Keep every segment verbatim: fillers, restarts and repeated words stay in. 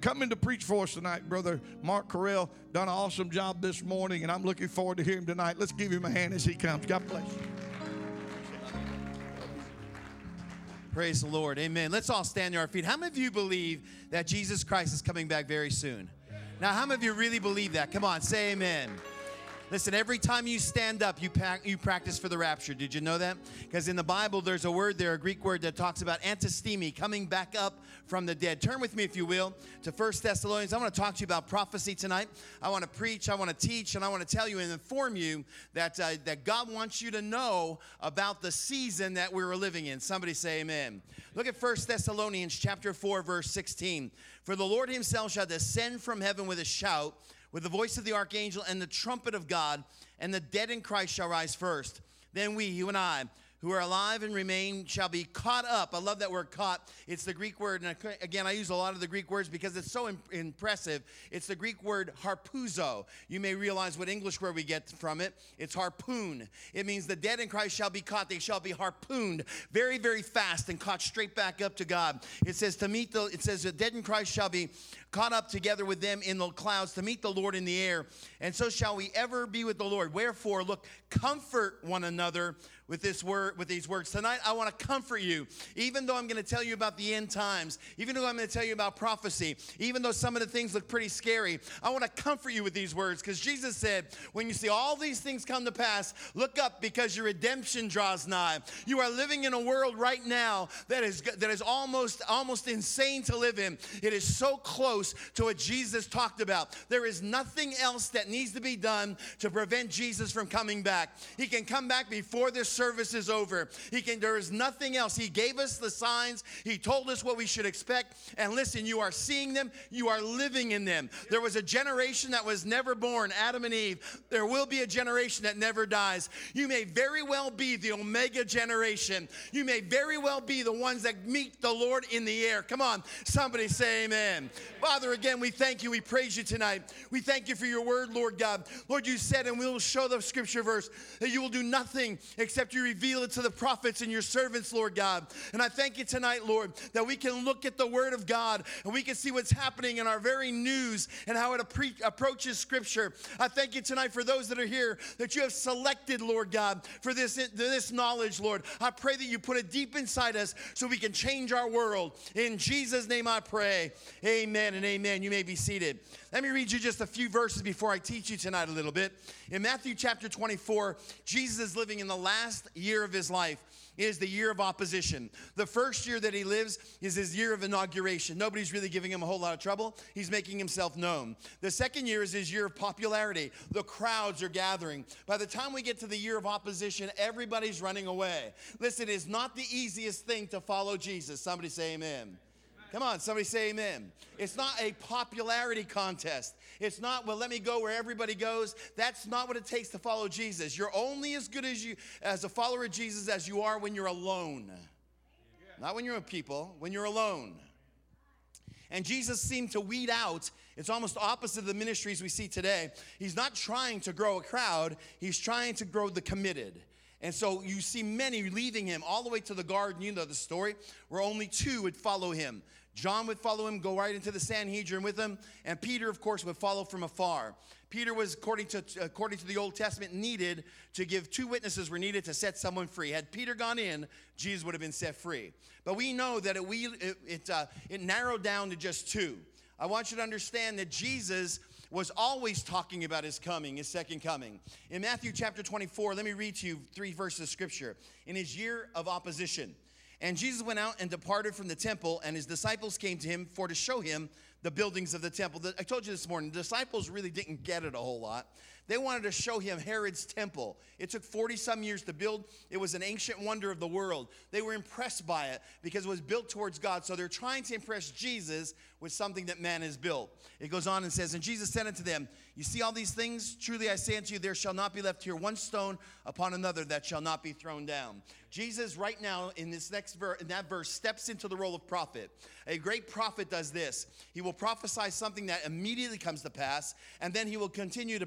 coming to preach for us tonight. Brother Mark Carell done an awesome job this morning, and I'm looking forward to hearing him tonight. Let's give him a hand as he comes. God bless you. Praise the Lord. Amen. Let's all stand to our feet. How many of you believe that Jesus Christ is coming back very soon? Now, how many of you really believe that? Come on, say amen. Listen, every time you stand up, you, pack, you practice for the rapture. Did you know that? Because in the Bible, there's a word there, a Greek word that talks about antistemi, coming back up from the dead. Turn with me, if you will, to First Thessalonians. I want to talk to you about prophecy tonight. I want to preach, I want to teach, and I want to tell you and inform you that, uh, that God wants you to know about the season that we're living in. Somebody say amen. Look at First Thessalonians chapter four, verse sixteen. For the Lord himself shall descend from heaven with a shout, with the voice of the archangel and the trumpet of God, and the dead in Christ shall rise first. Then we, you and I, who are alive and remain, shall be caught up. I love that word caught. It's the Greek word, and again, I use a lot of the Greek words because it's so imp- impressive. It's the Greek word harpuzo. You may realize what English word we get from it. It's harpoon. It means the dead in Christ shall be caught. They shall be harpooned very, very fast and caught straight back up to God. It says to meet the, it says the dead in Christ shall be caught up together with them in the clouds to meet the Lord in the air. And so shall we ever be with the Lord. Wherefore, look, comfort one another with this word, with these words. Tonight, I want to comfort you. Even though I'm going to tell you about the end times, even though I'm going to tell you about prophecy, even though some of the things look pretty scary, I want to comfort you with these words, because Jesus said, when you see all these things come to pass, look up, because your redemption draws nigh. You are living in a world right now that is that is almost almost insane to live in. It is so close to what Jesus talked about. There is nothing else that needs to be done to prevent Jesus from coming back. He can come back before this service is over. He can. There is nothing else. He gave us the signs. He told us what we should expect. And listen, you are seeing them. You are living in them. There was a generation that was never born, Adam and Eve. There will be a generation that never dies. You may very well be the Omega generation. You may very well be the ones that meet the Lord in the air. Come on, somebody say amen. Father, again, we thank you. We praise you tonight. We thank you for your word, Lord God. Lord, you said, and we will show the scripture verse, that you will do nothing except you reveal it to the prophets and your servants, Lord God. And I thank you tonight, Lord, that we can look at the word of God and we can see what's happening in our very news and how it appre- approaches scripture. I thank you tonight for those that are here that you have selected, Lord God, for this, this knowledge, Lord. I pray that you put it deep inside us so we can change our world. In Jesus' name I pray. Amen and amen. You may be seated. Let me read you just a few verses before I teach you tonight a little bit. In Matthew chapter twenty-four, Jesus is living in the last year of his life. It is the year of opposition. The first year that he lives is his year of inauguration. Nobody's really giving him a whole lot of trouble. He's making himself known. The second year is his year of popularity. The crowds are gathering. By the time we get to the year of opposition, everybody's running away. Listen, it's not the easiest thing to follow Jesus. Somebody say amen. Come on, somebody say amen. It's not a popularity contest. It's not, well, let me go where everybody goes. That's not what it takes to follow Jesus. You're only as good as you as a follower of Jesus as you are when you're alone. Not when you're with people, when you're alone. And Jesus seemed to weed out, it's almost opposite of the ministries we see today. He's not trying to grow a crowd. He's trying to grow the committed. And so you see many leaving him all the way to the garden. You know the story, where only two would follow him. John would follow him, go right into the Sanhedrin with him. And Peter, of course, would follow from afar. Peter was, according to, according to the Old Testament, needed to give two witnesses were needed to set someone free. Had Peter gone in, Jesus would have been set free. But we know that it, we, it, it, uh, it narrowed down to just two. I want you to understand that Jesus was always talking about his coming, his second coming. In Matthew chapter twenty-four, let me read to you three verses of scripture. In his year of opposition. And Jesus went out and departed from the temple, and his disciples came to him for to show him the buildings of the temple. I told you this morning, the disciples really didn't get it a whole lot. They wanted to show him Herod's temple. It took forty-some years to build. It was an ancient wonder of the world. They were impressed by it because it was built towards God. So they're trying to impress Jesus with something that man has built. It goes on and says, and Jesus said unto them, you see all these things? Truly I say unto you, there shall not be left here one stone upon another that shall not be thrown down. Jesus right now in this next verse, in that verse, steps into the role of prophet. A great prophet does this. He will prophesy something that immediately comes to pass, and then he will continue to project that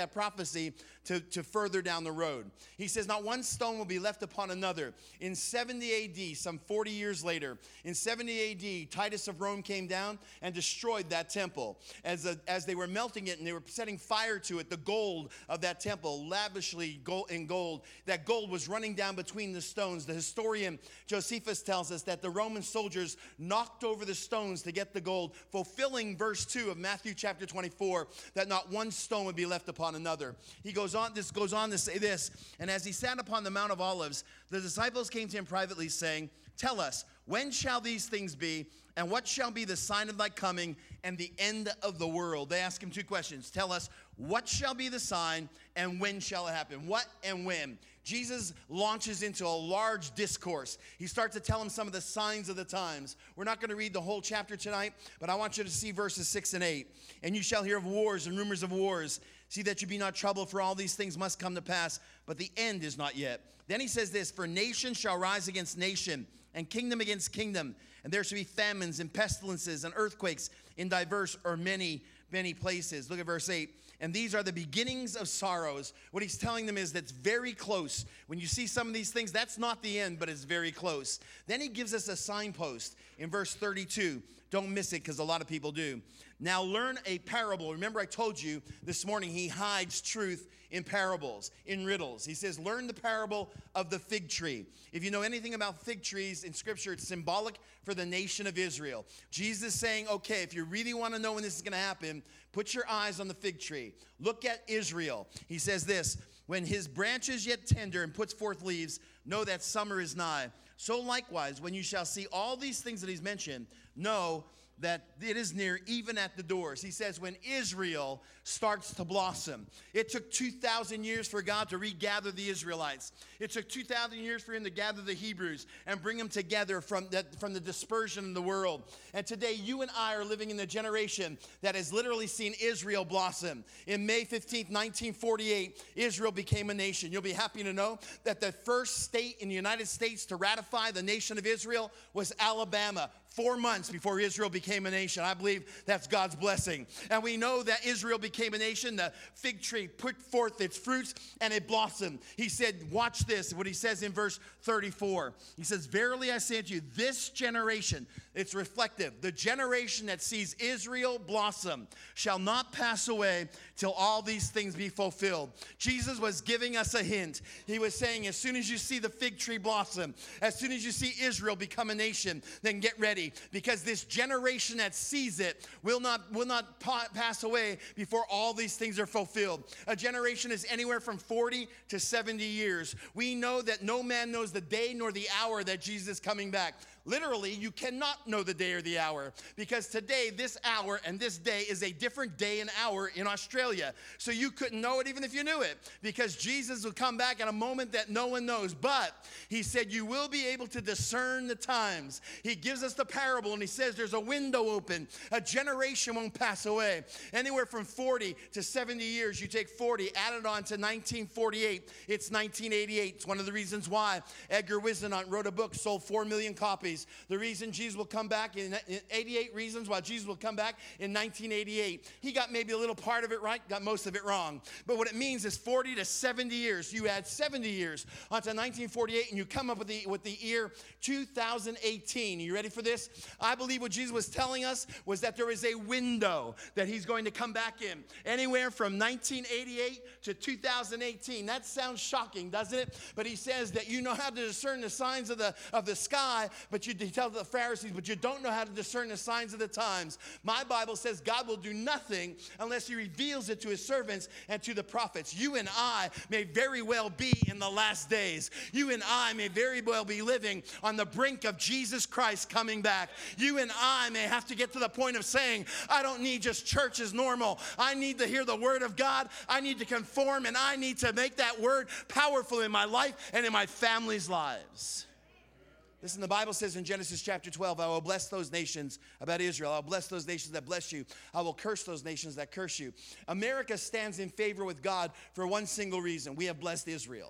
that prophecy to, to further down the road. He says, not one stone will be left upon another. In seventy A D, some forty years later, in seventy A D, Titus of Rome came down and destroyed that temple. As, a, as they were melting it and they were setting fire to it, the gold of that temple, lavishly gold in gold, that gold was running down between the stones. The historian Josephus tells us that the Roman soldiers knocked over the stones to get the gold, fulfilling verse two of Matthew chapter twenty-four, that not one stone would be left upon another. He goes on, this goes on to say this, and as he sat upon the Mount of Olives, the disciples came to him privately, saying, tell us, when shall these things be, and what shall be the sign of thy coming and the end of the world? They ask him two questions. Tell us, what shall be the sign, and when shall it happen? What and when? Jesus launches into a large discourse. He starts to tell them some of the signs of the times. We're not going to read the whole chapter tonight, but I want you to see verses six and eight. And you shall hear of wars and rumors of wars. See that you be not troubled, for all these things must come to pass, but the end is not yet. Then he says this, for nation shall rise against nation, and kingdom against kingdom, and there shall be famines and pestilences and earthquakes in diverse or many, many places. Look at verse eight. And these are the beginnings of sorrows. What he's telling them is that's very close. When you see some of these things, that's not the end, but it's very close. Then he gives us a signpost in verse thirty-two. Don't miss it, because a lot of people do. Now learn a parable. Remember, I told you this morning he hides truth in parables, in riddles. He says, learn the parable of the fig tree. If you know anything about fig trees in Scripture, it's symbolic for the nation of Israel. Jesus is saying, okay, if you really want to know when this is going to happen, put your eyes on the fig tree. Look at Israel. He says this, when his branch is yet tender and puts forth leaves, know that summer is nigh. So likewise, when you shall see all these things that he's mentioned, know that it is near, even at the doors. He says when Israel starts to blossom. It took two thousand years for God to regather the Israelites. It took two thousand years for him to gather the Hebrews and bring them together from, that, from the dispersion in the world. And today you and I are living in the generation that has literally seen Israel blossom. In May fifteenth, nineteen forty-eight, Israel became a nation. You'll be happy to know that the first state in the United States to ratify the nation of Israel was Alabama. Four months before Israel became a nation. I believe that's God's blessing. And we know that Israel became a nation. The fig tree put forth its fruits and it blossomed. He said, watch this, what he says in verse thirty-four. He says, verily I say unto you, this generation, it's reflective, the generation that sees Israel blossom shall not pass away till all these things be fulfilled. Jesus was giving us a hint. He was saying, as soon as you see the fig tree blossom, as soon as you see Israel become a nation, then get ready. Because this generation that sees it will not, will not pa- pass away before all these things are fulfilled. A generation is anywhere from forty to seventy years. We know that no man knows the day nor the hour that Jesus is coming back. Literally, you cannot know the day or the hour, because today, this hour and this day is a different day and hour in Australia. So you couldn't know it even if you knew it, because Jesus will come back at a moment that no one knows. But he said you will be able to discern the times. He gives us the parable and he says there's a window open. A generation won't pass away. Anywhere from forty to seventy years, you take forty, add it on to nineteen forty-eight, it's nineteen eighty-eight. It's one of the reasons why Edgar Whisenant wrote a book, sold four million copies. The reason Jesus will come back in eighty-eight reasons why Jesus will come back in nineteen eighty-eight. He got maybe a little part of it right, got most of it wrong. But what it means is forty to seventy years. You add seventy years onto nineteen forty-eight and you come up with the, with the year two thousand eighteen. Are you ready for this? I believe what Jesus was telling us was that there is a window that he's going to come back in. Anywhere from nineteen eighty-eight to two thousand eighteen. That sounds shocking, doesn't it? But he says that you know how to discern the signs of the, of the sky, but you tell the Pharisees, but you don't know how to discern the signs of the times. My Bible says God will do nothing unless he reveals it to his servants and to the prophets. You and I may very well be in the last days. You and I may very well be living on the brink of Jesus Christ coming back. You and I may have to get to the point of saying, I don't need just church as normal. I need to hear the word of God. I need to conform, and I need to make that word powerful in my life and in my family's lives. Listen, the Bible says in Genesis chapter twelve, I will bless those nations, about Israel. I will bless those nations that bless you. I will curse those nations that curse you. America stands in favor with God for one single reason. We have blessed Israel.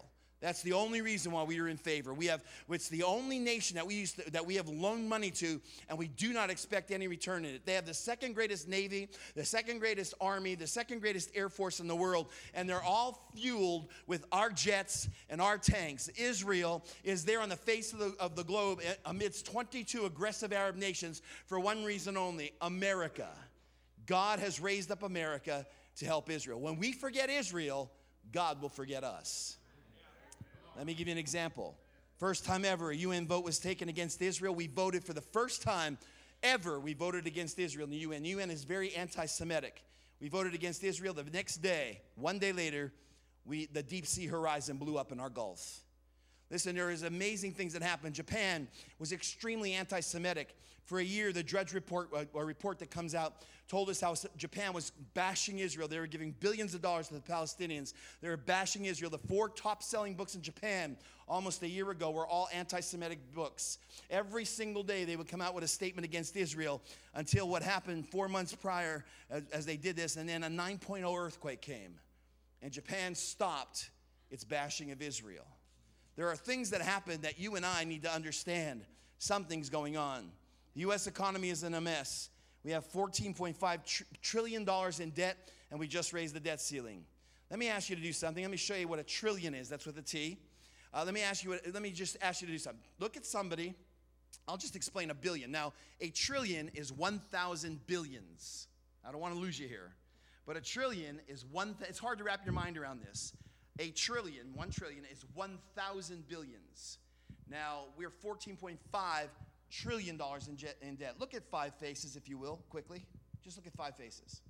That's the only reason why we are in favor. We have, it's the only nation that we use to, that we have loaned money to, and we do not expect any return in it. They have the second greatest navy, the second greatest army, the second greatest air force in the world, and they're all fueled with our jets and our tanks. Israel is there on the face of the, of the globe amidst twenty-two aggressive Arab nations for one reason only: America. God has raised up America to help Israel. When we forget Israel, God will forget us. Let me give you an example. First time ever a U N vote was taken against Israel. We voted for the first time ever. We voted against Israel in the U N. U N is very anti-Semitic. We voted against Israel. The next day, one day later, we, the deep sea horizon blew up in our Gulf. Listen, there is amazing things that happened. Japan was extremely anti-Semitic. For a year, the Drudge Report, a report that comes out, told us how Japan was bashing Israel. They were giving billions of dollars to the Palestinians. They were bashing Israel. The four top-selling books in Japan almost a year ago were all anti-Semitic books. Every single day, they would come out with a statement against Israel until what happened four months prior as, as they did this, and then a nine point oh earthquake came, and Japan stopped its bashing of Israel. There are things that happen that you and I need to understand. Something's going on. The U S economy is in a mess. We have fourteen point five tr- trillion dollars in debt, and we just raised the debt ceiling. Let me ask you to do something. Let me show you what a trillion is. That's with a T. Uh, let me ask you. What, let me just ask you to do something. Look at somebody. I'll just explain a billion. Now, a trillion is one thousand billions. I don't want to lose you here, but a trillion is one. Th- it's hard to wrap your mind around this. A trillion, one trillion, is one thousand billions. Now, we're fourteen point five trillion dollars in, jet, in debt. Look at five faces, if you will, quickly. Just look at five faces.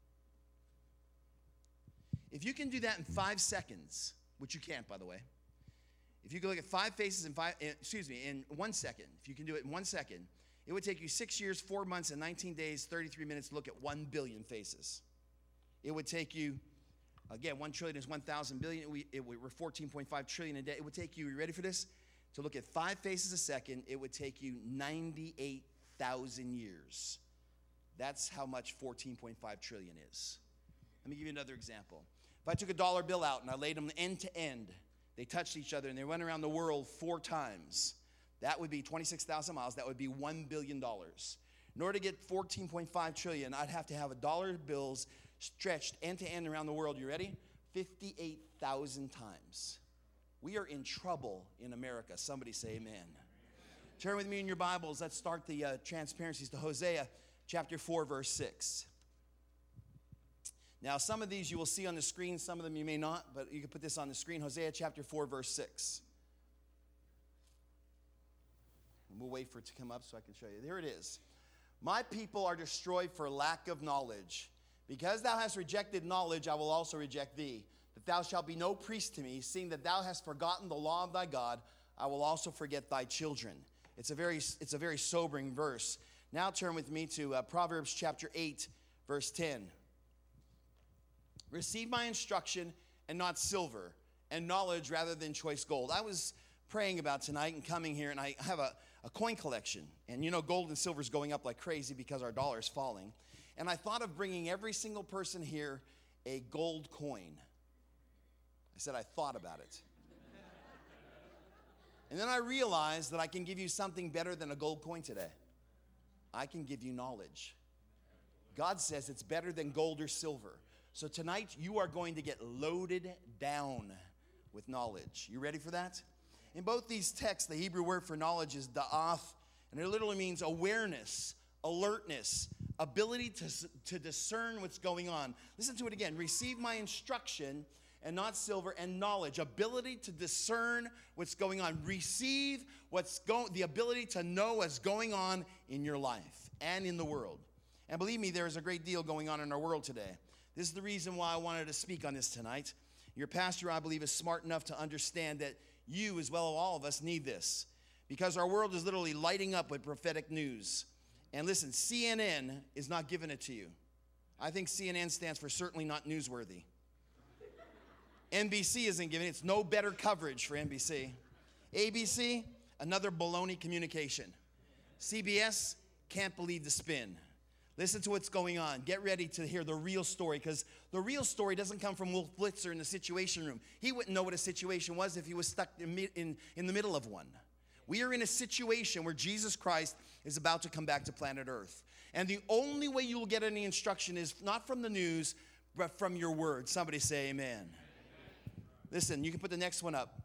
If you can do that in five seconds, which you can't, by the way. If you can look at five faces in five, excuse me, in one second, if you can do it in one second, it would take you six years, four months, and nineteen days, thirty-three minutes to look at one billion faces. It would take you, again, one trillion is one thousand billion. We, it, we're fourteen point five trillion in debt. It would take you, are you ready for this? To look at five faces a second, it would take you ninety-eight thousand years. That's how much fourteen point five trillion is. Let me give you another example. If I took a dollar bill out and I laid them end to end, they touched each other and they went around the world four times, that would be twenty-six thousand miles. That would be one billion dollars. In order to get fourteen point five trillion, I'd have to have a dollar bills stretched end to end around the world. You ready? fifty-eight thousand times. We are in trouble in America. Somebody say amen. Turn with me in your Bibles. Let's start the uh, transparencies to Hosea chapter four, verse six. Now, some of these you will see on the screen. Some of them you may not, but you can put this on the screen. Hosea chapter four, verse six. And we'll wait for it to come up so I can show you. There it is. My people are destroyed for lack of knowledge. Because thou hast rejected knowledge, I will also reject thee. That thou shalt be no priest to me, seeing that thou hast forgotten the law of thy God, I will also forget thy children. It's a very, it's a very sobering verse. Now turn with me to uh, Proverbs chapter eight, verse ten. Receive my instruction and not silver, and knowledge rather than choice gold. I was praying about tonight and coming here, and I have a, a coin collection. And you know, gold and silver is going up like crazy because our dollar is falling. And I thought of bringing every single person here a gold coin. I said I thought about it. And then I realized that I can give you something better than a gold coin today. I can give you knowledge. God says it's better than gold or silver. So tonight you are going to get loaded down with knowledge. You ready for that? In both these texts, the Hebrew word for knowledge is da'ath, and it literally means awareness, alertness, ability to, to discern what's going on. Listen to it again. Receive my instruction and not silver, and knowledge, ability to discern what's going on. Receive what's going, the ability to know what's going on in your life and in the world. And believe me, there is a great deal going on in our world today. This is the reason why I wanted to speak on this tonight. Your pastor, I believe, is smart enough to understand that you, as well as all of us, need this. Because our world is literally lighting up with prophetic news. And listen, C N N is not giving it to you. I think C N N stands for certainly not newsworthy. N B C isn't giving it. It's no better coverage for N B C. A B C, another baloney communication. C B S, can't believe the spin. Listen to what's going on. Get ready to hear the real story, because the real story doesn't come from Wolf Blitzer in the Situation Room. He wouldn't know what a situation was if he was stuck in, in, in the middle of one. We are in a situation where Jesus Christ is about to come back to planet Earth. And the only way you will get any instruction is not from the news, but from your word. Somebody say amen. Amen. Listen, you can put the next one up.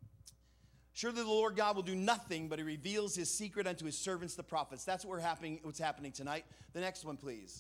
Surely the Lord God will do nothing, but he reveals his secret unto his servants, the prophets. That's what we're happening, what's happening tonight. The next one, please.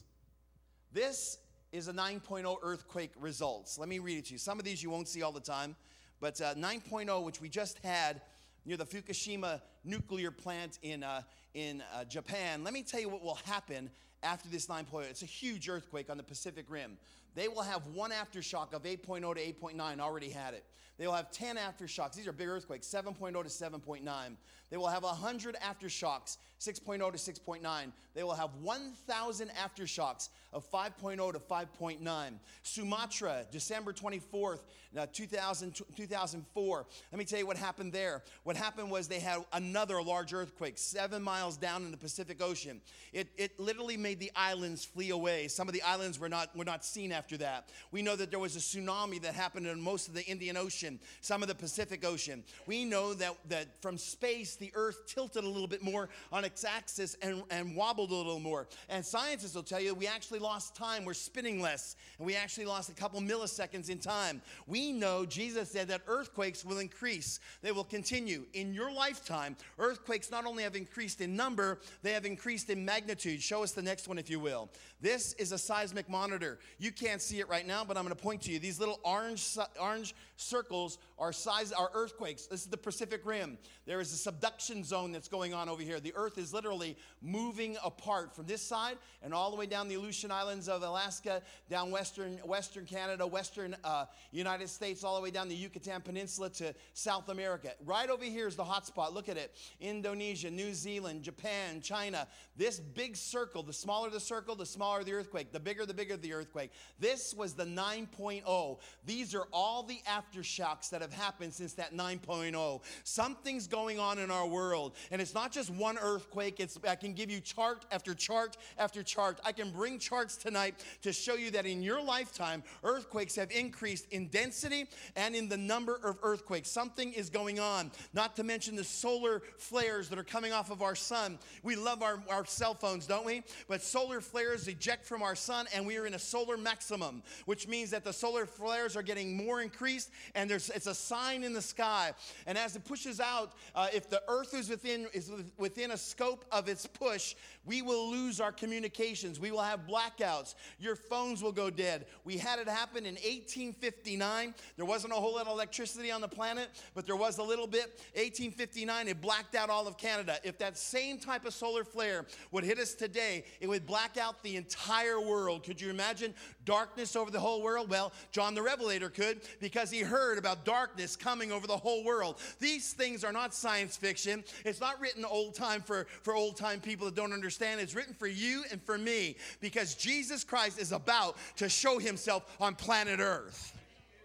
This is a nine point oh earthquake results. Let me read it to you. Some of these you won't see all the time, but uh, nine point oh, which we just had near the Fukushima nuclear plant in, uh, in uh, Japan. Let me tell you what will happen after this nine point oh. It's a huge earthquake on the Pacific Rim. They will have one aftershock of eight point oh to eight point nine, already had it. They will have ten aftershocks. These are big earthquakes, seven point oh to seven point nine. They will have one hundred aftershocks, six point oh to six point nine. They will have one thousand aftershocks of five point oh to five point nine. Sumatra, December twenty-fourth, two thousand, two thousand four. Let me tell you what happened there. What happened was they had another large earthquake, seven miles down in the Pacific Ocean. It, it literally made the islands flee away. Some of the islands were not, were not seen after that. We know that there was a tsunami that happened in most of the Indian Ocean, some of the Pacific Ocean. We know that, that from space, the earth tilted a little bit more on its axis and, and wobbled a little more. And scientists will tell you we actually lost time. We're spinning less, and we actually lost a couple milliseconds in time. We know Jesus said that earthquakes will increase. They will continue. In your lifetime, earthquakes not only have increased in number, they have increased in magnitude. Show us the next one, if you will. This is a seismic monitor. You can't see it right now, but I'm going to point to you. These little orange, orange circles are, size, are earthquakes. This is the Pacific Rim. There is a subduction zone that's going on over here. The earth is literally moving apart from this side and all the way down the Aleutian Islands of Alaska, down western, western Canada, western uh, United States, all the way down the Yucatan Peninsula to South America. Right over here is the hot spot. Look at it. Indonesia, New Zealand, Japan, China. This big circle, the smaller the circle, the smaller the earthquake. The bigger, the bigger the earthquake. This was the nine point oh. These are all the aftershocks that have happened since that nine point oh. Something's going on in our world. And it's not just one earthquake. It's, I can give you chart after chart after chart. I can bring charts tonight to show you that in your lifetime, earthquakes have increased in density and in the number of earthquakes. Something is going on. Not to mention the solar flares that are coming off of our sun. We love our, our cell phones, don't we? But solar flares eject from our sun, and we are in a solar maximum, which means that the solar flares are getting more increased, and there's it's a sign in the sky. And as it pushes out, uh, if the earth is within is within a scope of its push, we will lose our communications. We will have blackouts. Your phones will go dead. We had it happen in eighteen fifty-nine. There wasn't a whole lot of electricity on the planet, but there was a little bit. eighteen fifty-nine, it blacked out all of Canada. If that same type of solar flare would hit us today, it would black out the entire world. Could you imagine darkness over the whole world? Well, John the Revelator could, because he heard about darkness coming over the whole world. These things are not science fiction. It's not written old time for, for old time people that don't understand. It's written for you and for me, because Jesus Christ is about to show himself on planet Earth.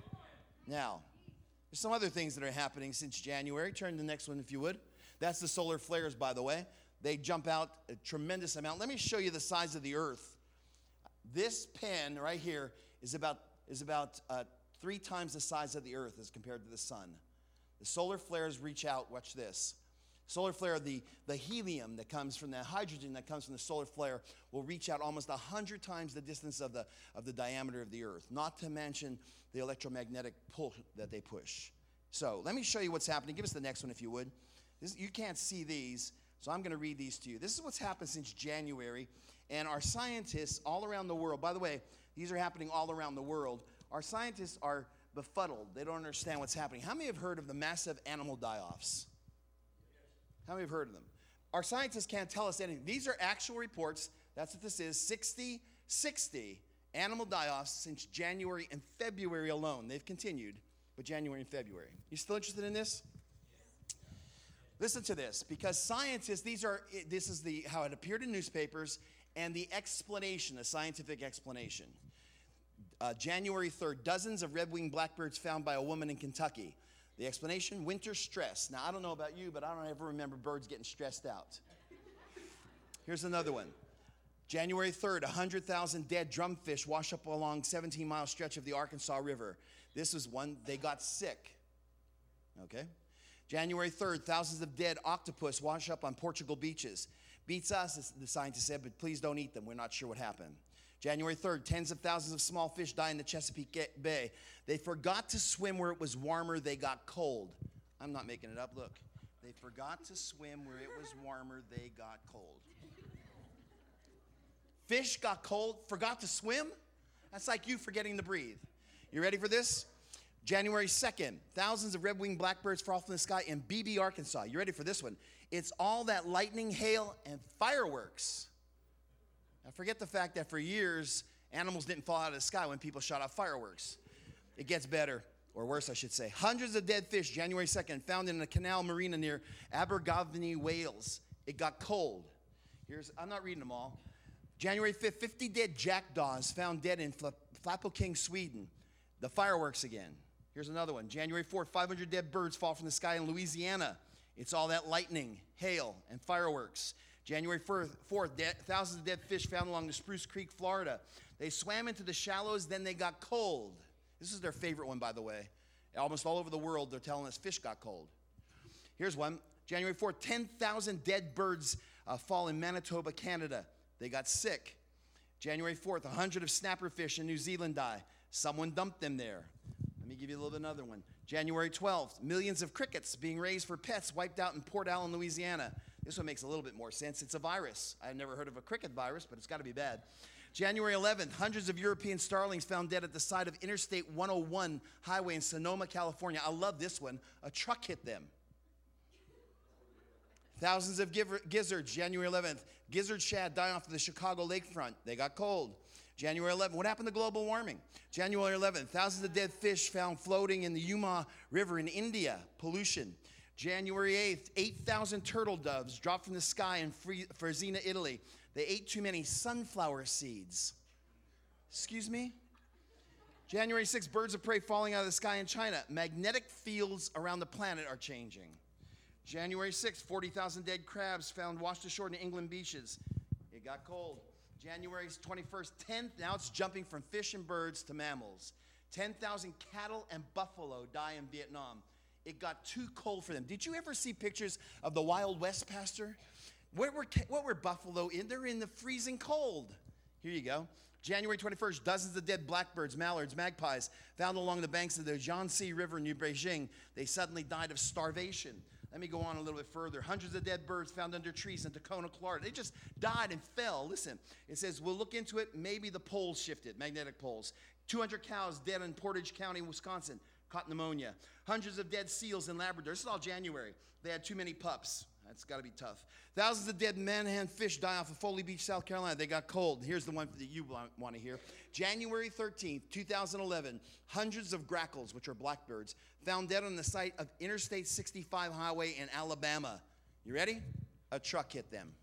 Now, there's some other things that are happening since January. Turn to the next one if you would. That's the solar flares, by the way. They jump out a tremendous amount. Let me show you the size of the earth. This pen right here is about, is about uh, three times the size of the earth as compared to the sun. The solar flares reach out. Watch this. Solar flare, the, the helium that comes from the hydrogen that comes from the solar flare will reach out almost one hundred times the distance of the, of the diameter of the earth, not to mention the electromagnetic pull that they push. So let me show you what's happening. Give us the next one if you would. This, you can't see these, so I'm going to read these to you. This is what's happened since January, and our scientists all around the world, by the way, these are happening all around the world. Our scientists are befuddled. They don't understand what's happening. How many have heard of the massive animal die-offs? How many have heard of them? Our scientists can't tell us anything. These are actual reports. That's what this is. sixty, sixty animal die-offs since January and February alone. They've continued, but January and February. You still interested in this? Listen to this, because scientists, these are, this is the how it appeared in newspapers, and the explanation, the scientific explanation. Uh, January third, dozens of red-winged blackbirds found by a woman in Kentucky. The explanation, winter stress. Now, I don't know about you, but I don't ever remember birds getting stressed out. Here's another one. January third, one hundred thousand dead drumfish wash up along seventeen mile stretch of the Arkansas River. This was one, they got sick. Okay? January third, thousands of dead octopus wash up on Portugal beaches. Beats us, the scientists said, but please don't eat them. We're not sure what happened. January third, tens of thousands of small fish die in the Chesapeake Bay. They forgot to swim where it was warmer. They got cold. I'm not making it up. Look. They forgot to swim where it was warmer. They got cold. Fish got cold, forgot to swim? That's like you forgetting to breathe. You ready for this? January second, thousands of red-winged blackbirds fall from the sky in Beebe, Arkansas. You ready for this one? It's all that lightning, hail, and fireworks. Now forget the fact that for years, animals didn't fall out of the sky when people shot off fireworks. It gets better, or worse, I should say. Hundreds of dead fish, January second, found in a canal marina near Abergavenny, Wales. It got cold. Here's, I'm not reading them all. January fifth, fifty dead jackdaws found dead in Flappelking, Sweden. The fireworks again. Here's another one. January fourth, five hundred dead birds fall from the sky in Louisiana. It's all that lightning, hail, and fireworks. January fourth, de- thousands of dead fish found along the Spruce Creek, Florida. They swam into the shallows, then they got cold. This is their favorite one, by the way. Almost all over the world, they're telling us fish got cold. Here's one. January fourth, ten thousand dead birds uh, fall in Manitoba, Canada. They got sick. January fourth, one hundred of snapper fish in New Zealand die. Someone dumped them there. Let me give you a little bit another one. January twelfth, millions of crickets being raised for pets wiped out in Port Allen, Louisiana. This one makes a little bit more sense. It's a virus. I've never heard of a cricket virus, but it's got to be bad. January eleventh, hundreds of European starlings found dead at the side of Interstate one oh one highway in Sonoma, California. I love this one. A truck hit them. Thousands of gizzards, January eleventh. Gizzard shad die off of the Chicago lakefront. They got cold. January eleventh. What happened to global warming? January eleventh. Thousands of dead fish found floating in the Yuma River in India. Pollution. January eighth. eight thousand turtle doves dropped from the sky in Fresina, Italy. They ate too many sunflower seeds. Excuse me? January sixth. Birds of prey falling out of the sky in China. Magnetic fields around the planet are changing. January sixth, forty thousand dead crabs found washed ashore in England beaches. It got cold. January twenty-first, tenth, now it's jumping from fish and birds to mammals. ten thousand cattle and buffalo die in Vietnam. It got too cold for them. Did you ever see pictures of the Wild West, Pastor? Where were, what were buffalo in? They're in the freezing cold. Here you go. January twenty-first, dozens of dead blackbirds, mallards, magpies found along the banks of the Yangtze River near Beijing. They suddenly died of starvation. Let me go on a little bit further. Hundreds of dead birds found under trees in Tacoma, Florida. They just died and fell. Listen, it says, we'll look into it. Maybe the poles shifted, magnetic poles. two hundred cows dead in Portage County, Wisconsin, caught pneumonia. Hundreds of dead seals in Labrador. This is all January. They had too many pups. That's got to be tough. Thousands of dead manhand fish die off of Foley Beach, South Carolina. They got cold. Here's the one that you want to hear. January thirteenth, two thousand eleven, hundreds of grackles, which are blackbirds, found dead on the site of Interstate sixty-five highway in Alabama. You ready? A truck hit them.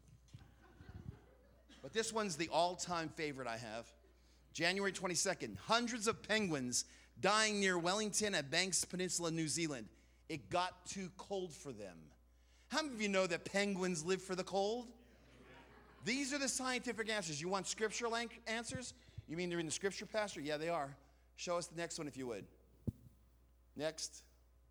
But this one's the all-time favorite I have. January twenty-second, hundreds of penguins dying near Wellington at Banks Peninsula, New Zealand. It got too cold for them. How many of you know that penguins live for the cold? These are the scientific answers. You want scriptural answers? You mean they're in the scripture, Pastor? Yeah, they are. Show us the next one if you would. Next.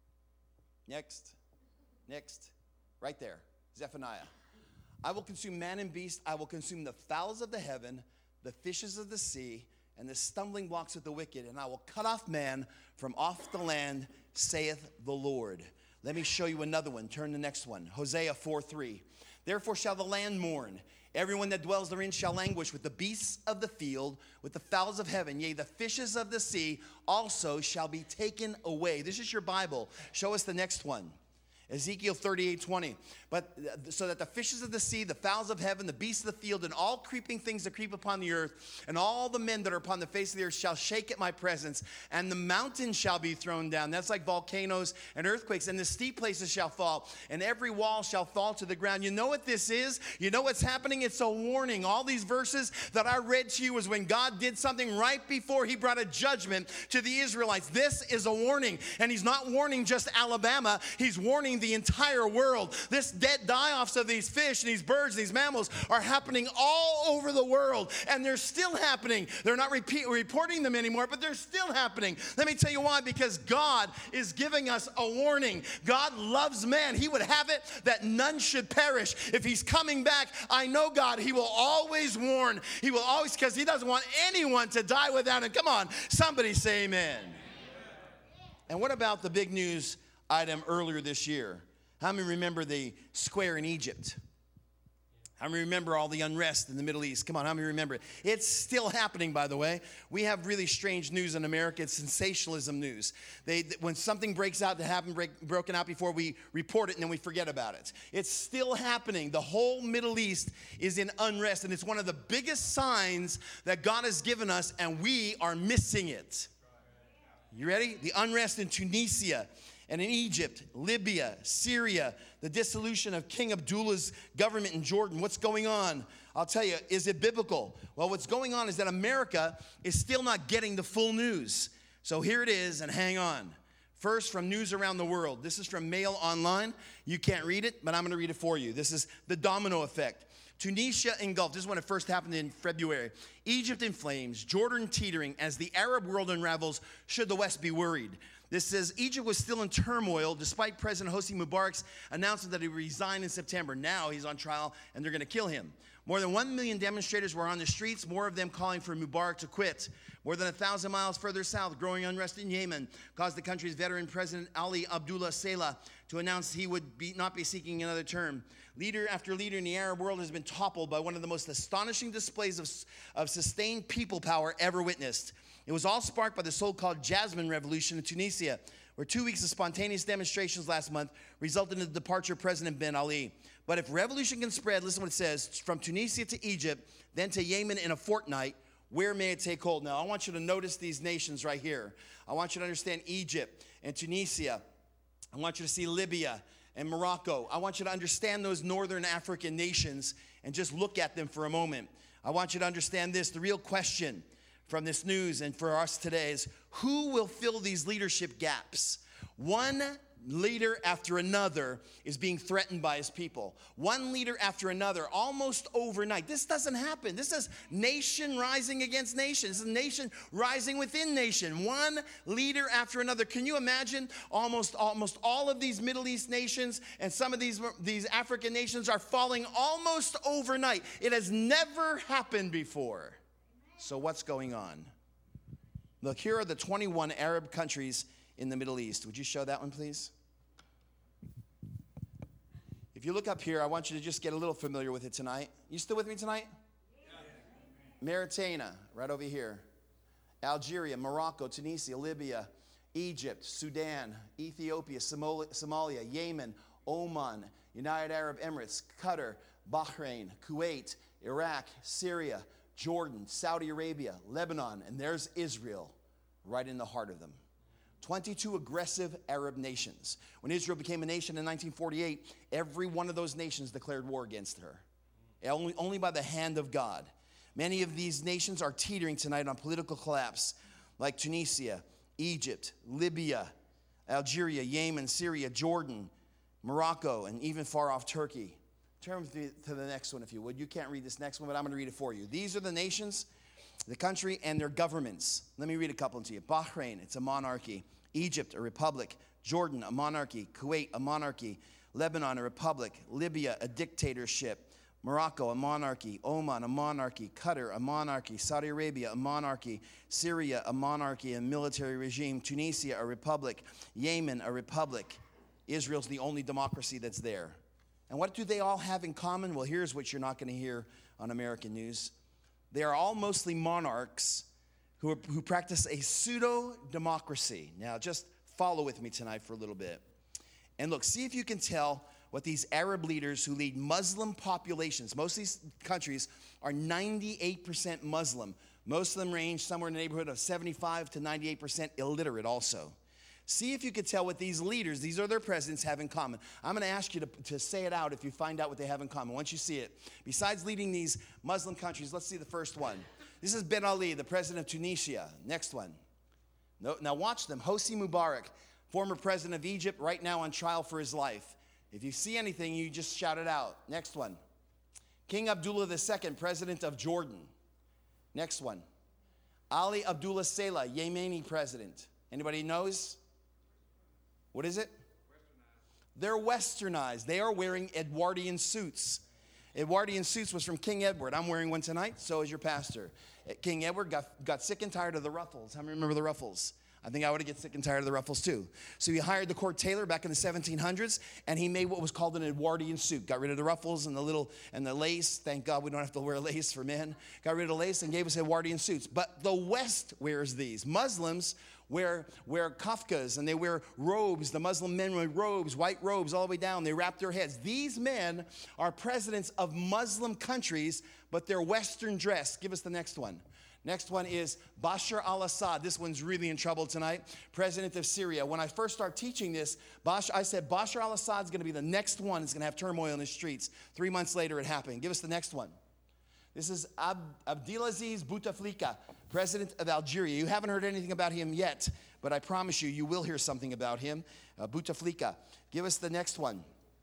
Next. Next. Right there. Zephaniah. I will consume man and beast. I will consume the fowls of the heaven, the fishes of the sea, and the stumbling blocks of the wicked. And I will cut off man from off the land, saith the Lord. Let me show you another one. Turn to the next one. Hosea four three. Therefore shall the land mourn. Everyone that dwells therein shall languish with the beasts of the field, with the fowls of heaven. Yea, the fishes of the sea also shall be taken away. This is your Bible. Show us the next one. Ezekiel thirty-eight twenty. But so that the fishes of the sea, the fowls of heaven, the beasts of the field, and all creeping things that creep upon the earth, and all the men that are upon the face of the earth shall shake at my presence, and the mountains shall be thrown down. That's like volcanoes and earthquakes, and the steep places shall fall, and every wall shall fall to the ground. You know what this is? You know what's happening? It's a warning. All these verses that I read to you was when God did something right before he brought a judgment to the Israelites. This is a warning, and he's not warning just Alabama. He's warning destroying the entire world. This dead die-offs of these fish and these birds and these mammals are happening all over the world, and they're still happening. They're not repeat, reporting them anymore, but they're still happening. Let me tell you why. Because God is giving us a warning. God loves man. He would have it that none should perish. If he's coming back, I know God, he will always warn. He will always, because he doesn't want anyone to die without him. Come on, somebody say amen. And what about the big news item earlier this year? How many remember the square in Egypt? How many remember all the unrest in the Middle East? Come on, how many remember it? It's still happening, by the way. We have really strange news in America. It's sensationalism news. They, when something breaks out that happened, break, broken out before, we report it and then we forget about it. It's still happening. The whole Middle East is in unrest, and it's one of the biggest signs that God has given us, and we are missing it. You ready? The unrest in Tunisia and in Egypt, Libya, Syria, the dissolution of King Abdullah's government in Jordan. What's going on? I'll tell you, is it biblical? Well, what's going on is that America is still not getting the full news. So here it is, and hang on. First, from News Around the World. This is from Mail Online. You can't read it, but I'm going to read it for you. This is the domino effect. Tunisia engulfed. This is when it first happened in February. Egypt in flames, Jordan teetering as the Arab world unravels. Should the West be worried? This says Egypt was still in turmoil despite President Hosni Mubarak's announcement that he resigned in September. Now he's on trial and they're going to kill him. More than one million demonstrators were on the streets, more of them calling for Mubarak to quit. More than a thousand miles further south, growing unrest in Yemen caused the country's veteran President Ali Abdullah Saleh to announce he would be, not be seeking another term. Leader after leader in the Arab world has been toppled by one of the most astonishing displays of, of sustained people power ever witnessed. It was all sparked by the so-called Jasmine Revolution in Tunisia, where two weeks of spontaneous demonstrations last month resulted in the departure of President Ben Ali. But if revolution can spread, listen to what it says, from Tunisia to Egypt, then to Yemen in a fortnight, where may it take hold? Now, I want you to notice these nations right here. I want you to understand Egypt and Tunisia. I want you to see Libya and Morocco. I want you to understand those northern African nations and just look at them for a moment. I want you to understand this. The real question from this news and for us today is, who will fill these leadership gaps? One leader after another is being threatened by his people. One leader after another, almost overnight. This doesn't happen. This is nation rising against nation. This is nation rising within nation. One leader after another. Can you imagine almost, almost all of these Middle East nations and some of these, these African nations are falling almost overnight. It has never happened before. So what's going on? Look, here are the twenty-one Arab countries in the Middle East. Would you show that one, please? If you look up here, I want you to just get a little familiar with it tonight. You still with me tonight? Yeah. Mauritania, right over here. Algeria, Morocco, Tunisia, Libya, Egypt, Sudan, Ethiopia, Somalia, Somalia, Yemen, Oman, United Arab Emirates, Qatar, Bahrain, Kuwait, Iraq, Syria, Jordan, Saudi Arabia, Lebanon, and there's Israel right in the heart of them. twenty-two aggressive Arab nations. When Israel became a nation in nineteen forty-eight, every one of those nations declared war against her. Only, only by the hand of God. Many of these nations are teetering tonight on political collapse, like Tunisia, Egypt, Libya, Algeria, Yemen, Syria, Jordan, Morocco, and even far off Turkey. Turn to the next one, if you would. You can't read this next one, but I'm going to read it for you. These are the nations, the country, and their governments. Let me read a couple to you. Bahrain, it's a monarchy. Egypt, a republic. Jordan, a monarchy. Kuwait, a monarchy. Lebanon, a republic. Libya, a dictatorship. Morocco, a monarchy. Oman, a monarchy. Qatar, a monarchy. Saudi Arabia, a monarchy. Syria, a monarchy and military regime. Tunisia, a republic. Yemen, a republic. Israel's the only democracy that's there. And what do they all have in common? Well, here's what you're not going to hear on American news. They are all mostly monarchs who, are, who practice a pseudo-democracy. Now, just follow with me tonight for a little bit. And look, see if you can tell what these Arab leaders who lead Muslim populations, most of these countries are ninety-eight percent Muslim. Most of them range somewhere in the neighborhood of seventy-five to ninety-eight percent illiterate also. See if you could tell what these leaders, these are their presidents, have in common. I'm going to ask you to, to say it out if you find out what they have in common. Once you see it, besides leading these Muslim countries, let's see the first one. This is Ben Ali, the president of Tunisia. Next one. No, now watch them. Hosni Mubarak, former president of Egypt, right now on trial for his life. If you see anything, you just shout it out. Next one. King Abdullah the Second, president of Jordan. Next one. Ali Abdullah Saleh, Yemeni president. Anybody knows? What is it? Westernized. They're westernized. They are wearing Edwardian suits. Edwardian suits was from King Edward. I'm wearing one tonight, so is your pastor. King Edward got, got sick and tired of the ruffles. How many remember the ruffles? I think I would have get sick and tired of the ruffles too. So he hired the court tailor back in the seventeen hundreds, and he made what was called an Edwardian suit. Got rid of the ruffles and the little and the lace. Thank God we don't have to wear lace for men. Got rid of the lace and gave us Edwardian suits. But the West wears these. Muslims wear wear kafkas, and they wear robes. The Muslim men wear robes, white robes all the way down. They wrap their heads. These men are presidents of Muslim countries, but they're Western dressed. Give us the next one. Next one is Bashar al-Assad. This one's really in trouble tonight. President of Syria. When I first started teaching this, Bash, I said Bashar al-Assad's going to be the next one that's going to have turmoil in the streets. Three months later, it happened. Give us the next one. This is Ab- Abdelaziz Bouteflika, president of Algeria. You haven't heard anything about him yet, but I promise you, you will hear something about him. Uh, Bouteflika. Give us the next one.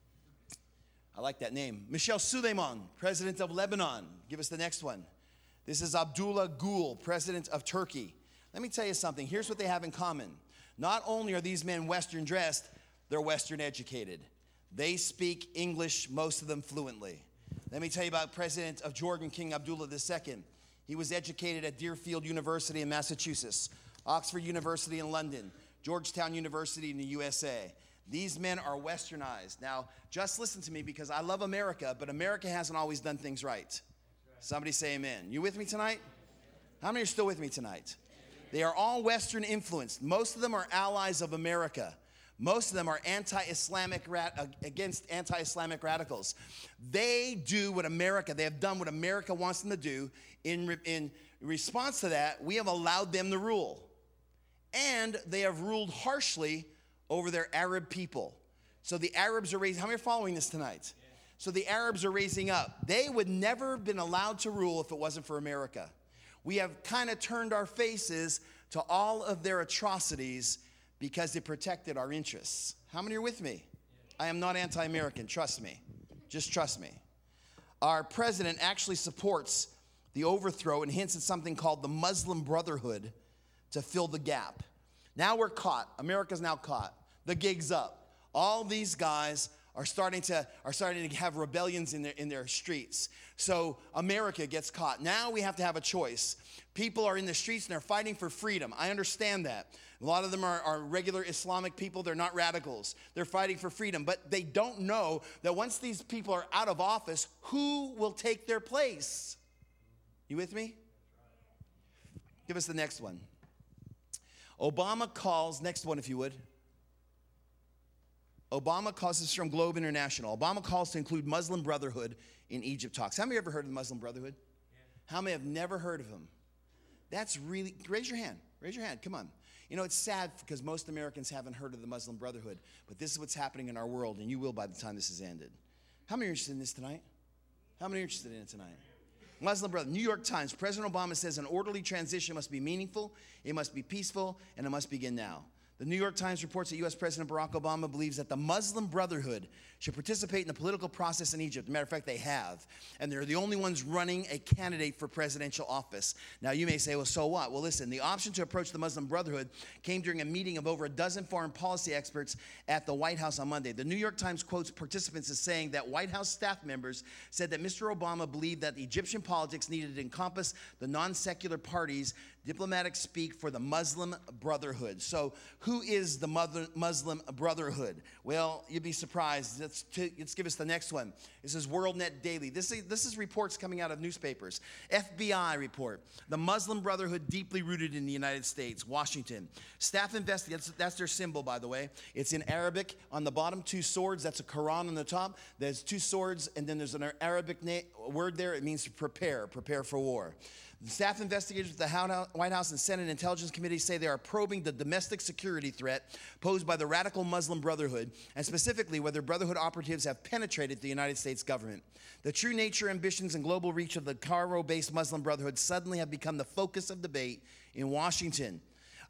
I like that name. Michel Suleiman, president of Lebanon. Give us the next one. This is Abdullah Gül, president of Turkey. Let me tell you something. Here's what they have in common. Not only are these men Western dressed, they're Western educated. They speak English, most of them fluently. Let me tell you about President of Jordan, King Abdullah the Second. He was educated at Deerfield University in Massachusetts, Oxford University in London, Georgetown University in the U S A. These men are Westernized. Now, just listen to me because I love America, but America hasn't always done things right. Somebody say amen. You with me tonight? How many are still with me tonight? They are all Western influenced. Most of them are allies of America. Most of them are anti-Islamic, against anti-Islamic radicals. They do what America, they have done what America wants them to do. In, in response to that, we have allowed them to rule. And they have ruled harshly over their Arab people. So the Arabs are raising, how many are following this tonight? So the Arabs are raising up. They would never have been allowed to rule if it wasn't for America. We have kind of turned our faces to all of their atrocities because they protected our interests. How many are with me? I am not anti-American, trust me. Just trust me. Our president actually supports the overthrow and hints at something called the Muslim Brotherhood to fill the gap. Now we're caught. America's now caught. The gig's up. All these guys are starting to are starting to have rebellions in their in their streets. So America gets caught. Now we have to have a choice. People are in the streets and they're fighting for freedom. I understand that. A lot of them are, are regular Islamic people. They're not radicals. They're fighting for freedom. But they don't know that once these people are out of office, who will take their place? You with me? Give us the next one. Obama calls, next one if you would. Obama calls, this is from Globe International. Obama calls to include Muslim Brotherhood in Egypt talks. How many have ever heard of the Muslim Brotherhood? Yeah. How many have never heard of them? That's really, raise your hand. Raise your hand. Come on. You know, it's sad because most Americans haven't heard of the Muslim Brotherhood, but this is what's happening in our world, and you will by the time this is ended. How many are interested in this tonight? How many are interested in it tonight? Muslim Brotherhood. New York Times. President Obama says an orderly transition must be meaningful, it must be peaceful, and it must begin now. The New York Times reports that U S President Barack Obama believes that the Muslim Brotherhood should participate in the political process in Egypt. As a matter of fact, they have. And they're the only ones running a candidate for presidential office. Now, you may say, well, so what? Well, listen, the option to approach the Muslim Brotherhood came during a meeting of over a dozen foreign policy experts at the White House on Monday. The New York Times quotes participants as saying that White House staff members said that Mister Obama believed that Egyptian politics needed to encompass the non-secular parties, diplomatic speak for the Muslim Brotherhood. So who is the Muslim Brotherhood? Well, you'd be surprised. Let's, t- let's give us the next one. This is WorldNet Daily. This is, this is reports coming out of newspapers. F B I report. The Muslim Brotherhood deeply rooted in the United States, Washington. Staff investigates, that's their symbol, by the way. It's in Arabic on the bottom, two swords. That's a Quran on the top. There's two swords, and then there's an Arabic na- word there. It means to prepare, prepare for war. The staff investigators at the White House and Senate Intelligence Committee say they are probing the domestic security threat posed by the radical Muslim Brotherhood, and specifically whether Brotherhood operatives have penetrated the United States government. The true nature, ambitions, and global reach of the Cairo-based Muslim Brotherhood suddenly have become the focus of debate in Washington.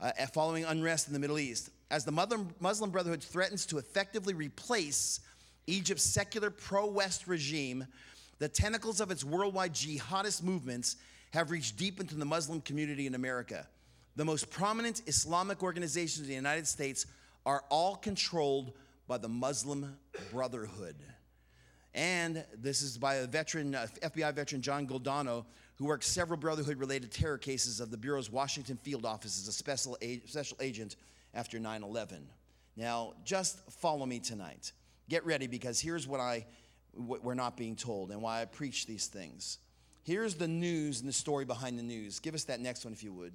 uh, following unrest in the Middle East. As the Muslim Brotherhood threatens to effectively replace Egypt's secular pro-West regime, the tentacles of its worldwide jihadist movements have reached deep into the Muslim community in America. The most prominent Islamic organizations in the United States are all controlled by the Muslim Brotherhood. And this is by a veteran, uh, F B I veteran, John Goldano, who worked several Brotherhood-related terror cases of the Bureau's Washington field office as a special, a- special agent after nine eleven. Now, just follow me tonight. Get ready, because here's what, I, what we're not being told and why I preach these things. Here's the news and the story behind the news. Give us that next one if you would.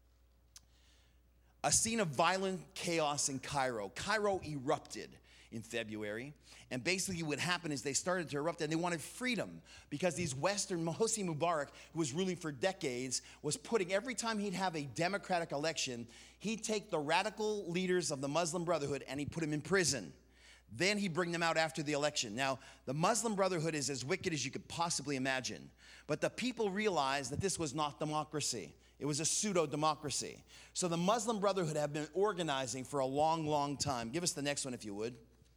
A scene of violent chaos in Cairo. Cairo erupted in February. And basically what happened is they started to erupt and they wanted freedom, because these Western, Hosni Mubarak, who was ruling for decades, was putting, every time he'd have a democratic election, he'd take the radical leaders of the Muslim Brotherhood and he'd put them in prison. Then he'd bring them out after the election. Now, the Muslim Brotherhood is as wicked as you could possibly imagine. But the people realized that this was not democracy. It was a pseudo-democracy. So the Muslim Brotherhood have been organizing for a long, long time. Give us the next one if you would.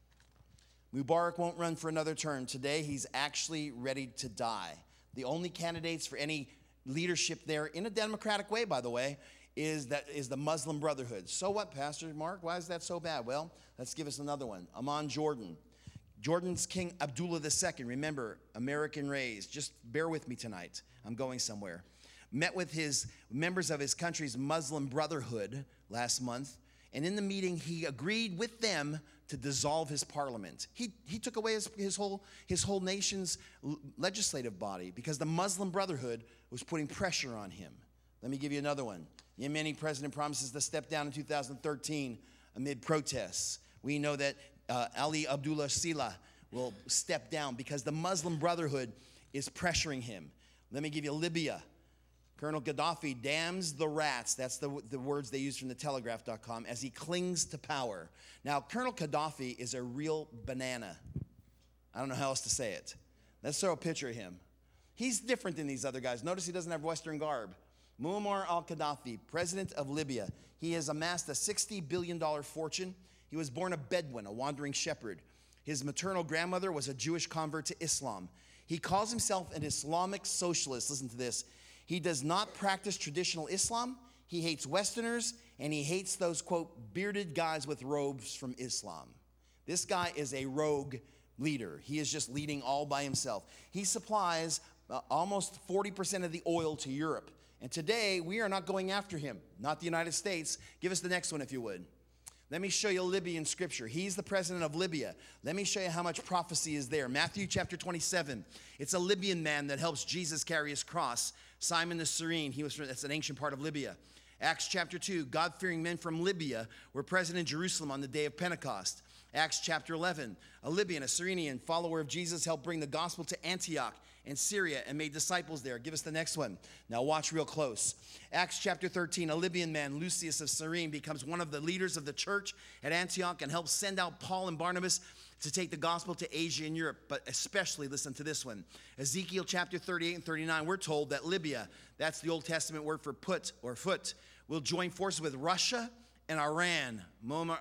Mubarak won't run for another term. Today, he's actually ready to die. The only candidates for any leadership there, in a democratic way, by the way, is that is the Muslim Brotherhood. So what, Pastor Mark? Why is that so bad? Well, let's give us another one. Amman Jordan. Jordan's King Abdullah the Second. Remember, American raised. Just bear with me tonight. I'm going somewhere. Met with his members of his country's Muslim Brotherhood last month. And in the meeting, he agreed with them to dissolve his parliament. He, he took away his, his, whole, his whole nation's legislative body because the Muslim Brotherhood was putting pressure on him. Let me give you another one. The Yemeni president promises to step down in two thousand thirteen amid protests. We know that uh, Ali Abdullah Saleh will step down because the Muslim Brotherhood is pressuring him. Let me give you Libya. Colonel Gaddafi damns the rats. That's the, the words they use from the telegraph dot com as he clings to power. Now, Colonel Gaddafi is a real banana. I don't know how else to say it. Let's throw a picture of him. He's different than these other guys. Notice he doesn't have Western garb. Muammar al-Gaddafi, president of Libya. He has amassed a sixty billion dollars fortune. He was born a Bedouin, a wandering shepherd. His maternal grandmother was a Jewish convert to Islam. He calls himself an Islamic socialist. Listen to this. He does not practice traditional Islam. He hates Westerners, and he hates those, quote, bearded guys with robes from Islam. This guy is a rogue leader. He is just leading all by himself. He supplies uh, almost forty percent of the oil to Europe. And today, we are not going after him, not the United States. Give us the next one, if you would. Let me show you Libyan scripture. He's the president of Libya. Let me show you how much prophecy is there. Matthew chapter twenty-seven. It's a Libyan man that helps Jesus carry his cross. Simon the Cyrene, he was from, that's an ancient part of Libya. Acts chapter two, God-fearing men from Libya were present in Jerusalem on the day of Pentecost. Acts chapter eleven, a Libyan, a Cyrenian, follower of Jesus, helped bring the gospel to Antioch and Syria and made disciples there. Give us the next one. Now watch real close. Acts chapter thirteen, a Libyan man, Lucius of Cyrene, becomes one of the leaders of the church at Antioch and helps send out Paul and Barnabas to take the gospel to Asia and Europe, but especially, listen to this one. Ezekiel chapter thirty-eight and thirty-nine, we're told that Libya, that's the Old Testament word for put or foot, will join forces with Russia and Iran, Muammar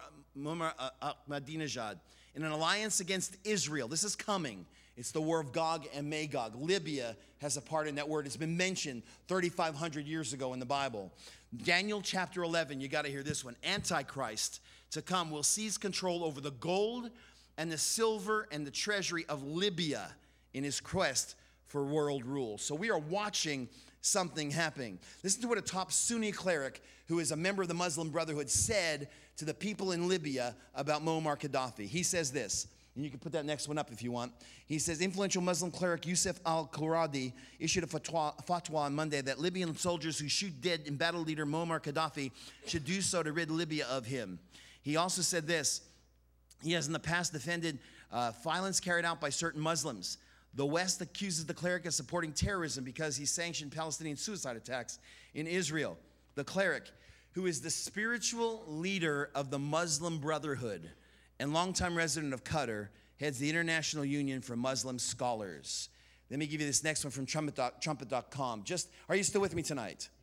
Ahmadinejad, in an alliance against Israel. This is coming. It's the war of Gog and Magog. Libya has a part in that word. It's been mentioned thirty-five hundred years ago in the Bible. Daniel chapter eleven, you got to hear this one. Antichrist to come will seize control over the gold and the silver and the treasury of Libya in his quest for world rule. So we are watching something happening. Listen to what a top Sunni cleric who is a member of the Muslim Brotherhood said to the people in Libya about Muammar Gaddafi. He says this, and you can put that next one up if you want. He says, influential Muslim cleric Yusuf al-Quradi issued a fatwa, fatwa on Monday that Libyan soldiers who shoot dead in battle leader Muammar Gaddafi should do so to rid Libya of him. He also said this, he has in the past defended uh, violence carried out by certain Muslims. The West accuses the cleric of supporting terrorism because he sanctioned Palestinian suicide attacks in Israel. The cleric, who is the spiritual leader of the Muslim Brotherhood and longtime resident of Qatar, heads the International Union for Muslim Scholars. Let me give you this next one from trumpet dot com. Just, are you still with me tonight?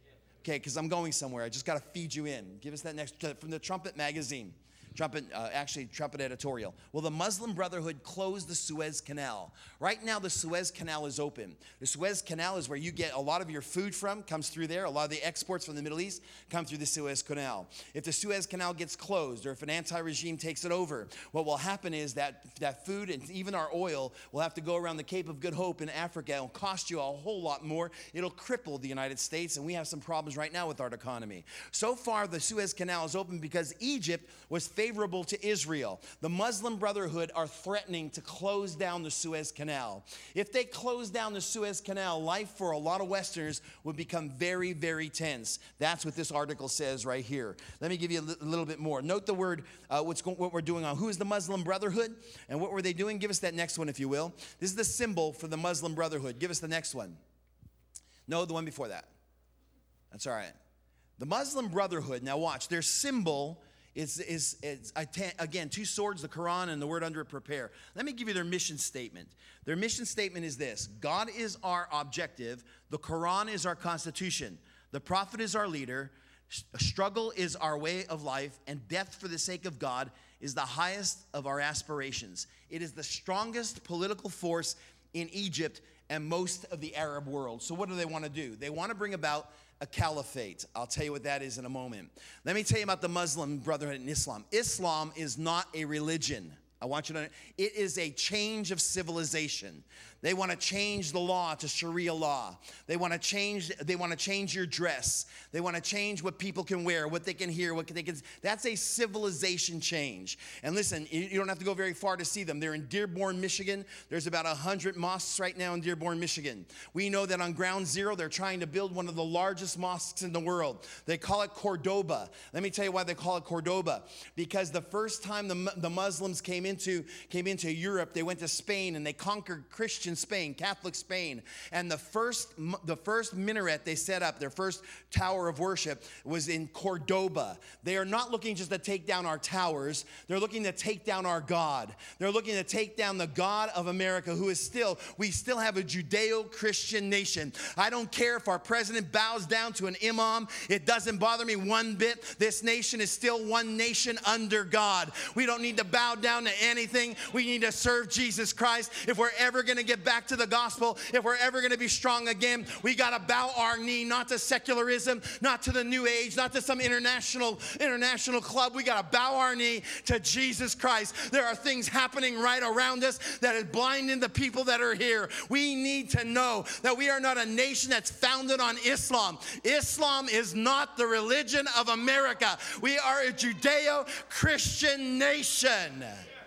Okay, because I'm going somewhere. I just got to feed you in. Give us that next, from the Trumpet magazine. Trumpet, uh, actually, Trumpet editorial. Well, the Muslim Brotherhood closed the Suez Canal. Right now, the Suez Canal is open. The Suez Canal is where you get a lot of your food from, comes through there. A lot of the exports from the Middle East come through the Suez Canal. If the Suez Canal gets closed or if an anti-regime takes it over, what will happen is that, that food and even our oil will have to go around the Cape of Good Hope in Africa. It'll cost you a whole lot more. It'll cripple the United States, and we have some problems right now with our economy. So far, the Suez Canal is open because Egypt was favorable to Israel. The Muslim Brotherhood are threatening to close down the Suez Canal. If they close down the Suez Canal, life for a lot of Westerners would become very, very tense. That's what this article says right here. Let me give you a, li- a little bit more. Note the word, uh, what's go- what we're doing on. Who is the Muslim Brotherhood? And what were they doing? Give us that next one, if you will. This is the symbol for the Muslim Brotherhood. Give us the next one. No, the one before that. That's all right. The Muslim Brotherhood, now watch, their symbol is, is, is again, two swords, the Quran, and the word under it, prepare. Let me give you their mission statement. Their mission statement is this: God is our objective, the Quran is our constitution, the prophet is our leader, struggle is our way of life, and death for the sake of God is the highest of our aspirations. It is the strongest political force in Egypt and most of the Arab world. So what do they want to do? They want to bring about a caliphate. I'll tell you what that is in a moment. Let me tell you about the Muslim Brotherhood in Islam. Islam is not a religion. I want you to know, it is a change of civilization. They want to change the law to Sharia law. They want to change, they want to change your dress. They want to change what people can wear, what they can hear, what they can. That's a civilization change. And listen, you don't have to go very far to see them. They're in Dearborn, Michigan. There's about one hundred mosques right now in Dearborn, Michigan. We know that on ground zero, they're trying to build one of the largest mosques in the world. They call it Cordoba. Let me tell you why they call it Cordoba. Because the first time the, the Muslims came into, came into Europe, they went to Spain and they conquered Christian Spain, Catholic Spain. And the first, the first minaret they set up, their first tower of worship, was in Cordoba. They are not looking just to take down our towers. They're looking to take down our God. They're looking to take down the God of America, who is still, we still have a Judeo-Christian nation. I don't care if our president bows down to an imam. It doesn't bother me one bit. This nation is still one nation under God. We don't need to bow down to anything. We need to serve Jesus Christ. If we're ever going to get back to the gospel, if we're ever going to be strong again, we got to bow our knee, not to secularism, not to the new age, not to some international international club. We got to bow our knee to Jesus Christ. There are things happening right around us that is blinding the people that are here. We need to know that we are not a nation that's founded on Islam. Islam is not the religion of America. We are a Judeo-Christian nation.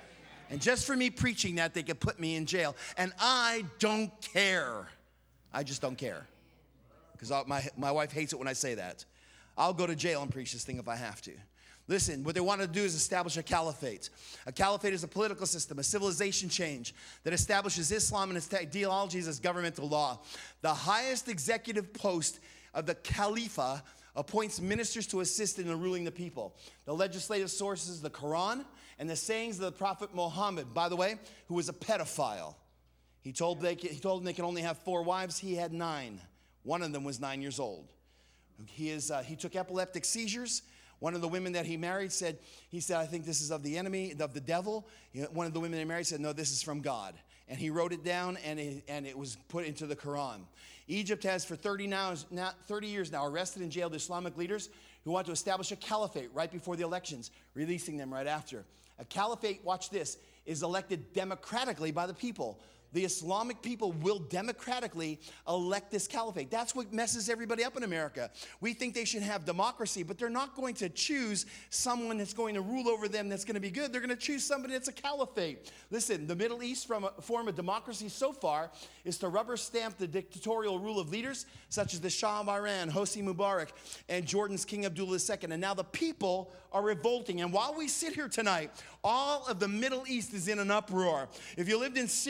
And just for me preaching that, they could put me in jail. And I don't care. I just don't care. Because my, my wife hates it when I say that. I'll go to jail and preach this thing if I have to. Listen, what they want to do is establish a caliphate. A caliphate is a political system, a civilization change that establishes Islam and its ideologies as governmental law. The highest executive post of the Khalifa appoints ministers to assist in ruling the people. The legislative sources, the Quran, and the sayings of the Prophet Muhammad, by the way, who was a pedophile. He told, they, he told them they could only have four wives. He had nine. One of them was nine years old. He, is, uh, he took epileptic seizures. One of the women that he married said, he said, I think this is of the enemy, of the devil. One of the women he married said, no, this is from God. And he wrote it down, and it, and it was put into the Quran. Egypt has for thirty, now, now, thirty years now arrested and jailed Islamic leaders who want to establish a caliphate right before the elections, releasing them right after. A caliphate, watch this, is elected democratically by the people. The Islamic people will democratically elect this caliphate. That's what messes everybody up in America. We think they should have democracy, but they're not going to choose someone that's going to rule over them that's going to be good. They're going to choose somebody that's a caliphate. Listen, the Middle East from a form of democracy so far is to rubber stamp the dictatorial rule of leaders such as the Shah of Iran, Hosni Mubarak, and Jordan's King Abdullah the Second. And now the people are revolting. And while we sit here tonight, all of the Middle East is in an uproar. If you lived in Syria,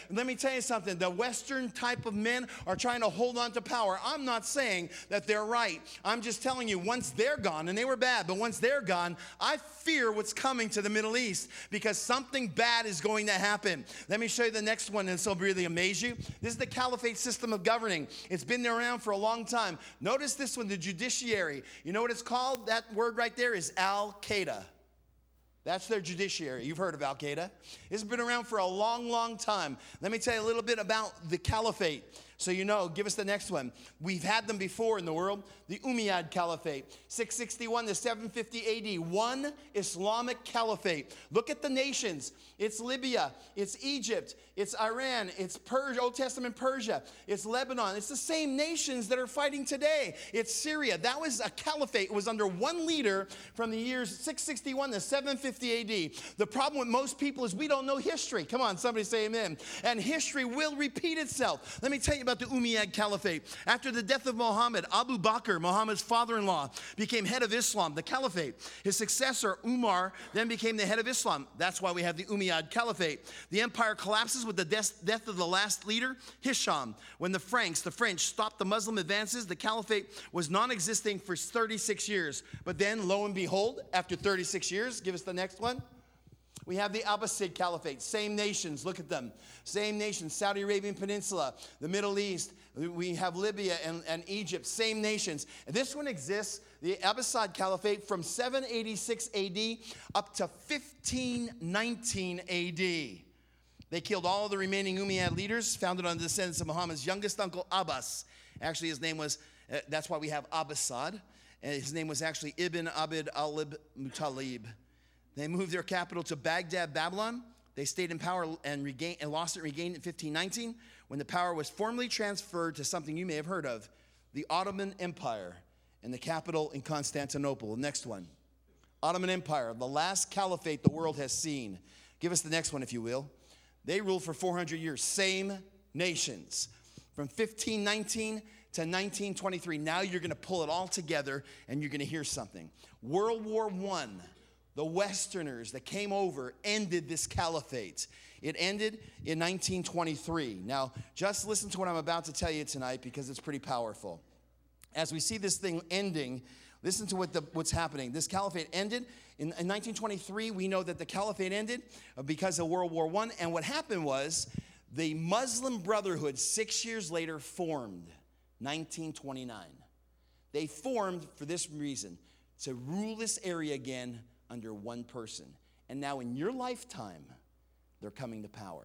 Let me tell you something. The Western type of men are trying to hold on to power. I'm not saying that they're right. I'm just telling you, once they're gone, and they were bad, but once they're gone, I fear what's coming to the Middle East because something bad is going to happen. Let me show you the next one, and this will really amaze you. This is the caliphate system of governing. It's been around for a long time. Notice this one, the judiciary. You know what it's called? That word right there is Al-Qaeda. That's their judiciary. You've heard of Al-Qaeda. It's been around for a long, long time. Let me tell you a little bit about the caliphate. So you know, give us the next one. We've had them before in the world. The Umayyad Caliphate, six sixty-one to seven fifty A D. One Islamic caliphate. Look at the nations. It's Libya. It's Egypt. It's Iran. It's Persia, Old Testament Persia. It's Lebanon. It's the same nations that are fighting today. It's Syria. That was a caliphate. It was under one leader from the years six sixty-one to seven fifty A D. The problem with most people is we don't know history. Come on, somebody say amen. And history will repeat itself. Let me tell you about the Umayyad Caliphate. After the death of Muhammad, Abu Bakr, Muhammad's father-in-law, became head of Islam, the caliphate. His successor, Umar, then became the head of Islam. That's why we have the Umayyad Caliphate. The empire collapses with the death of the last leader, Hisham. When the Franks, the French, stopped the Muslim advances, the caliphate was non-existing for thirty-six years. But then, lo and behold, after thirty-six years, give us the next one. We have the Abbasid Caliphate, same nations, look at them. Same nations, Saudi Arabian Peninsula, the Middle East, we have Libya and, and Egypt, same nations. And this one exists, the Abbasid Caliphate, from seven eighty-six A D up to fifteen nineteen A D. They killed all of the remaining Umayyad leaders, founded on the descendants of Muhammad's youngest uncle, Abbas. Actually, his name was, uh, that's why we have Abbasad. And his name was actually Ibn Abd al-Muttalib. They moved their capital to Baghdad, Babylon. They stayed in power and, regained, and lost it and regained it in fifteen nineteen, when the power was formally transferred to something you may have heard of, the Ottoman Empire, and the capital in Constantinople. The next one, Ottoman Empire, the last caliphate the world has seen. Give us the next one, if you will. They ruled for four hundred years, same nations. From fifteen nineteen to nineteen twenty-three. Now you're going to pull it all together, and you're going to hear something. World War One. The Westerners that came over ended this caliphate. It ended in nineteen twenty-three. Now, just listen to what I'm about to tell you tonight because it's pretty powerful. As we see this thing ending, listen to what the, what's happening. This caliphate ended in, in nineteen twenty-three. We know that the caliphate ended because of World War One. And what happened was the Muslim Brotherhood six years later formed, nineteen twenty-nine. They formed for this reason, to rule this area again under one person. And now in your lifetime, they're coming to power.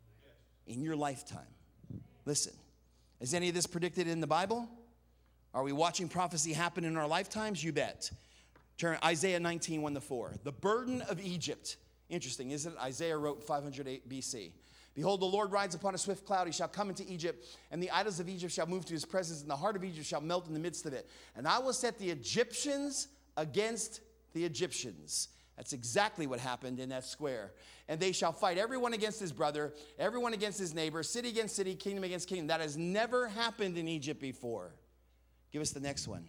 In your lifetime. Listen, is any of this predicted in the Bible? Are we watching prophecy happen in our lifetimes? You bet. Turn Isaiah nineteen, one to four. The burden of Egypt. Interesting, isn't it? Isaiah wrote five hundred eight B C. Behold, the Lord rides upon a swift cloud. He shall come into Egypt, and the idols of Egypt shall move to his presence, and the heart of Egypt shall melt in the midst of it. And I will set the Egyptians against the Egyptians. That's exactly what happened in that square. And they shall fight everyone against his brother, everyone against his neighbor, city against city, kingdom against kingdom. That has never happened in Egypt before. Give us the next one.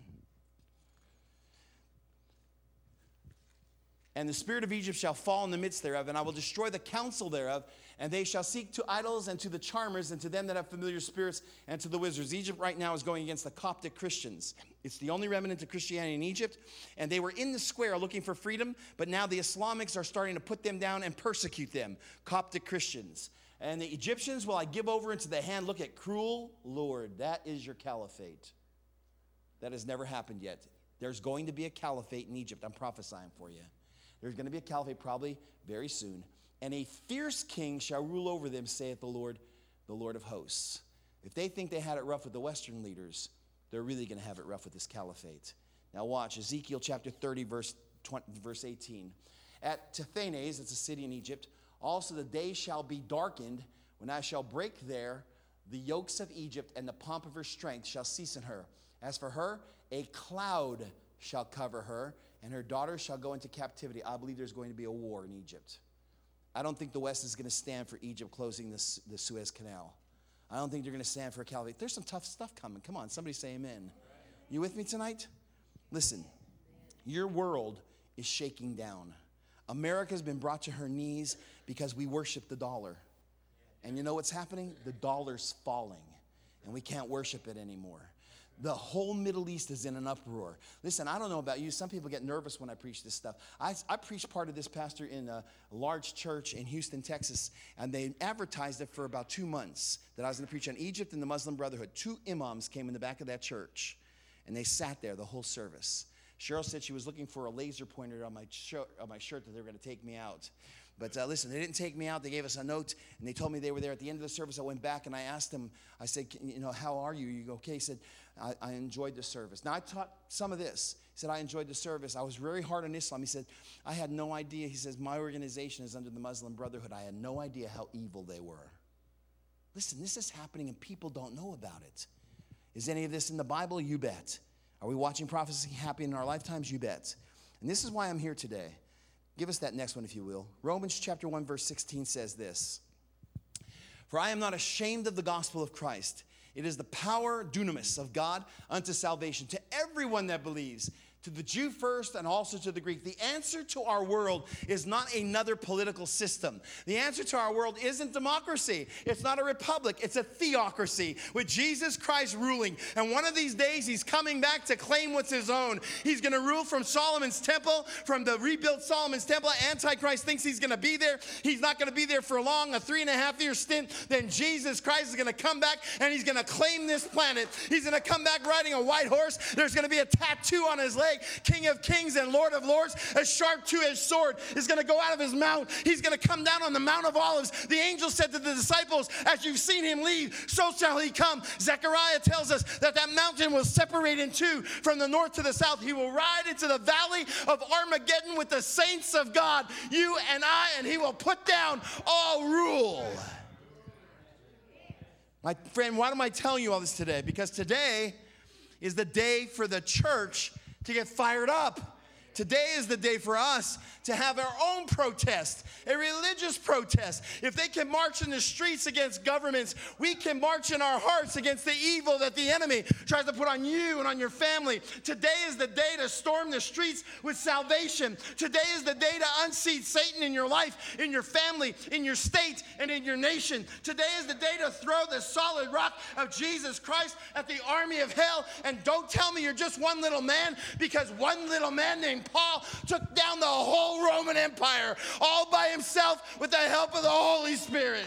And the spirit of Egypt shall fall in the midst thereof, and I will destroy the counsel thereof, and they shall seek to idols and to the charmers and to them that have familiar spirits and to the wizards. Egypt right now is going against the Coptic Christians. It's the only remnant of Christianity in Egypt, and they were in the square looking for freedom, but now the Islamics are starting to put them down and persecute them, Coptic Christians. And the Egyptians will I give over into the hand, look at cruel Lord, that is your caliphate. That has never happened yet. There's going to be a caliphate in Egypt. I'm prophesying for you. There's going to be a caliphate probably very soon. And a fierce king shall rule over them, saith the Lord, the Lord of hosts. If they think they had it rough with the Western leaders, they're really going to have it rough with this caliphate. Now watch, Ezekiel chapter thirty, verse twenty, verse eighteen. At Taphanes, it's a city in Egypt, also the day shall be darkened when I shall break there the yokes of Egypt, and the pomp of her strength shall cease in her. As for her, a cloud shall cover her, and her daughters shall go into captivity. I believe there's going to be a war in Egypt. I don't think the West is going to stand for Egypt closing this, the Suez Canal. I don't think they're going to stand for a caliphate. There's some tough stuff coming. Come on, somebody say amen. You with me tonight? Listen, your world is shaking down. America's been brought to her knees because we worship the dollar. And you know what's happening? The dollar's falling, and we can't worship it anymore. The whole Middle East is in an uproar. Listen, I don't know about you. Some people get nervous when I preach this stuff. I, I preached part of this, Pastor, in a large church in Houston, Texas, and they advertised it for about two months that I was going to preach on Egypt and the Muslim Brotherhood. Two imams came in the back of that church, and they sat there the whole service. Cheryl said she was looking for a laser pointer on my, shirt, on my shirt that they were going to take me out. But uh, listen, they didn't take me out. They gave us a note, and they told me they were there. At the end of the service, I went back, and I asked them, I said, you know, how are you? You go, okay? He said, I, I enjoyed the service. Now, I taught some of this. He said, I enjoyed the service. I was very hard on Islam. He said, I had no idea. He says, my organization is under the Muslim Brotherhood. I had no idea how evil they were. Listen, this is happening, and people don't know about it. Is any of this in the Bible? You bet. Are we watching prophecy happen in our lifetimes? You bet. And this is why I'm here today. Give us that next one, if you will. Romans chapter one, verse sixteen says this. For I am not ashamed of the gospel of Christ. It is the power, dunamis, of God unto salvation to everyone that believes, to the Jew first and also to the Greek. The answer to our world is not another political system. The answer to our world isn't democracy. It's not a republic. It's a theocracy with Jesus Christ ruling. And one of these days, he's coming back to claim what's his own. He's going to rule from Solomon's temple, from the rebuilt Solomon's temple. Antichrist thinks he's going to be there. He's not going to be there for long, a three and a half year stint. Then Jesus Christ is going to come back, and he's going to claim this planet. He's going to come back riding a white horse. There's going to be a tattoo on his leg. King of kings and Lord of lords. A sharp two-edged sword is going to go out of his mouth. He's going to come down on the Mount of Olives. The angel said to the disciples, as you've seen him leave, so shall he come. Zechariah tells us that that mountain will separate in two from the north to the south. He will ride into the valley of Armageddon with the saints of God, you and I, and he will put down all rule. My friend, why am I telling you all this today? Because today is the day for the church to get fired up. Today is the day for us to have our own protest, a religious protest. If they can march in the streets against governments, we can march in our hearts against the evil that the enemy tries to put on you and on your family. Today is the day to storm the streets with salvation. Today is the day to unseat Satan in your life, in your family, in your state, and in your nation. Today is the day to throw the solid rock of Jesus Christ at the army of hell. And don't tell me you're just one little man, because one little man named Paul took down the whole Roman Empire all by himself with the help of the Holy Spirit.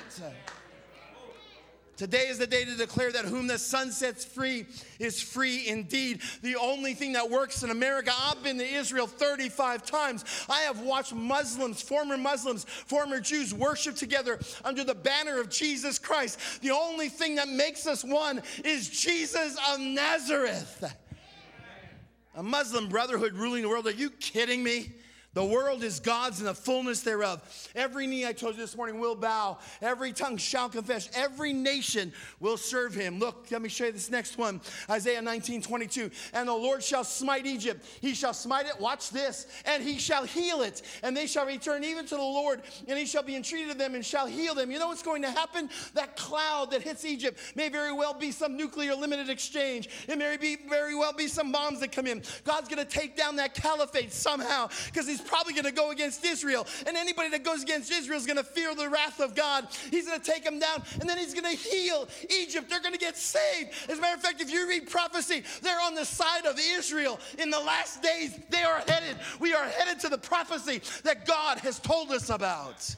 Today is the day to declare that whom the Son sets free is free indeed. The only thing that works in America, I've been to Israel thirty-five times. I have watched Muslims, former Muslims, former Jews worship together under the banner of Jesus Christ. The only thing that makes us one is Jesus of Nazareth. A Muslim brotherhood ruling the world. Are you kidding me? The world is God's and the fullness thereof. Every knee, I told you this morning, will bow. Every tongue shall confess. Every nation will serve him. Look, let me show you this next one. Isaiah nineteen twenty-two. And the Lord shall smite Egypt. He shall smite it. Watch this. And he shall heal it. And they shall return even to the Lord. And he shall be entreated of them and shall heal them. You know what's going to happen? That cloud that hits Egypt may very well be some nuclear limited exchange. It may be very well be some bombs that come in. God's going to take down that caliphate somehow, because he's probably going to go against Israel. And anybody that goes against Israel is going to fear the wrath of God. He's going to take them down, and then he's going to heal Egypt. They're going to get saved. As a matter of fact, if you read prophecy, they're on the side of Israel. In the last days, they are headed. We are headed to the prophecy that God has told us about.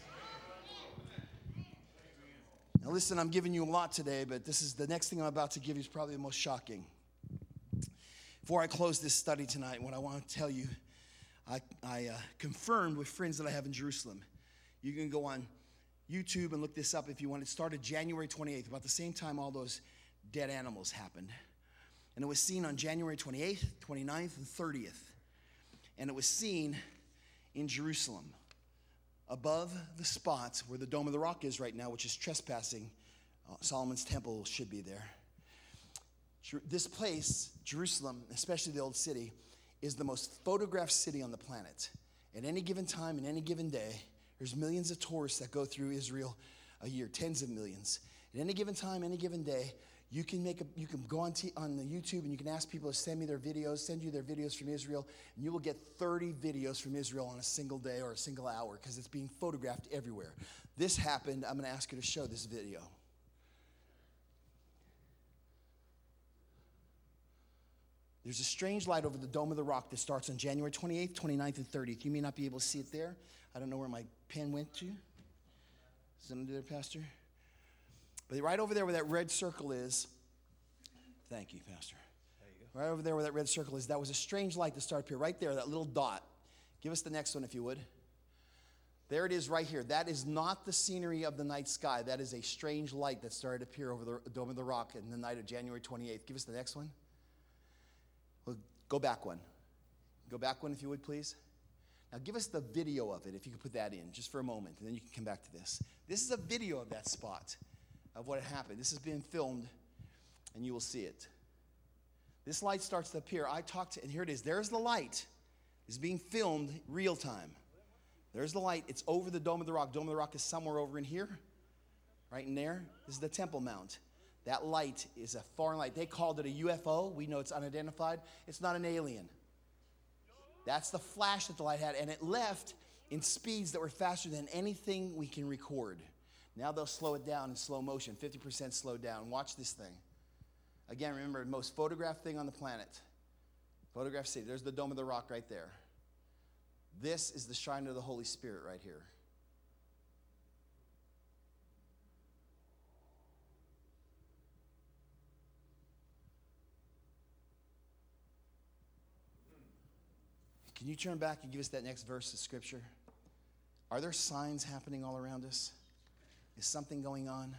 Now listen, I'm giving you a lot today, but this is the next thing I'm about to give you is probably the most shocking. Before I close this study tonight, what I want to tell you, I, I uh, confirmed with friends that I have in Jerusalem. You can go on YouTube and look this up if you want. It started January twenty-eighth, about the same time all those dead animals happened. And it was seen on January twenty-eighth, twenty-ninth, and thirtieth. And it was seen in Jerusalem, above the spot where the Dome of the Rock is right now, which is trespassing. Uh, Solomon's temple should be there. This place, Jerusalem, especially the old city, is the most photographed city on the planet. At any given time, in any given day, there's millions of tourists that go through Israel a year, tens of millions. At any given time, any given day, You can make a, you can go on t- on the YouTube and you can ask people to send me their videos, send you their videos from Israel, and you will get thirty videos from Israel on a single day or a single hour because it's being photographed everywhere. This happened. I'm going to ask you to show this video. There's a strange light over the Dome of the Rock that starts on January twenty-eighth, twenty-ninth, and thirtieth. You may not be able to see it there. I don't know where my pen went to. Is it under there, Pastor? But right over there where that red circle is, thank you, Pastor. There you go. Right over there where that red circle is, that was a strange light that started up here. Right there, that little dot. Give us the next one if you would. There it is right here. That is not the scenery of the night sky. That is a strange light that started to appear over the Dome of the Rock in the night of January twenty-eighth. Give us the next one. Well, go back one. Go back one if you would, please. Now give us the video of it, if you could put that in, just for a moment, and then you can come back to this. This is a video of that spot, of what happened. This has been filmed, and you will see it. This light starts to appear. I talked to, and here it is. There's the light. It's being filmed real time. There's the light. It's over the Dome of the Rock. Dome of the Rock is somewhere over in here, right in there. This is the Temple Mount. That light is a foreign light. They called it a U F O. We know it's unidentified. It's not an alien. That's the flash that the light had, and it left in speeds that were faster than anything we can record. Now they'll slow it down in slow motion, fifty percent slowed down. Watch this thing. Again, remember, the most photographed thing on the planet. Photograph city. There's the Dome of the Rock right there. This is the shrine of the Holy Spirit right here. Can you turn back and give us that next verse of Scripture? Are there signs happening all around us? Is something going on?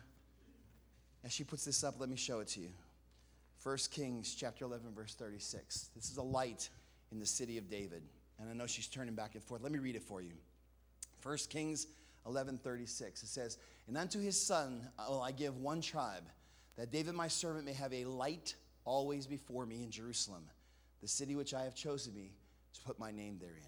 As she puts this up, let me show it to you. First Kings chapter eleven, verse thirty-six. This is a light in the city of David. And I know she's turning back and forth. Let me read it for you. First Kings eleven, thirty-six. It says, "And unto his son will I give one tribe, that David my servant may have a light always before me in Jerusalem, the city which I have chosen me to put my name therein."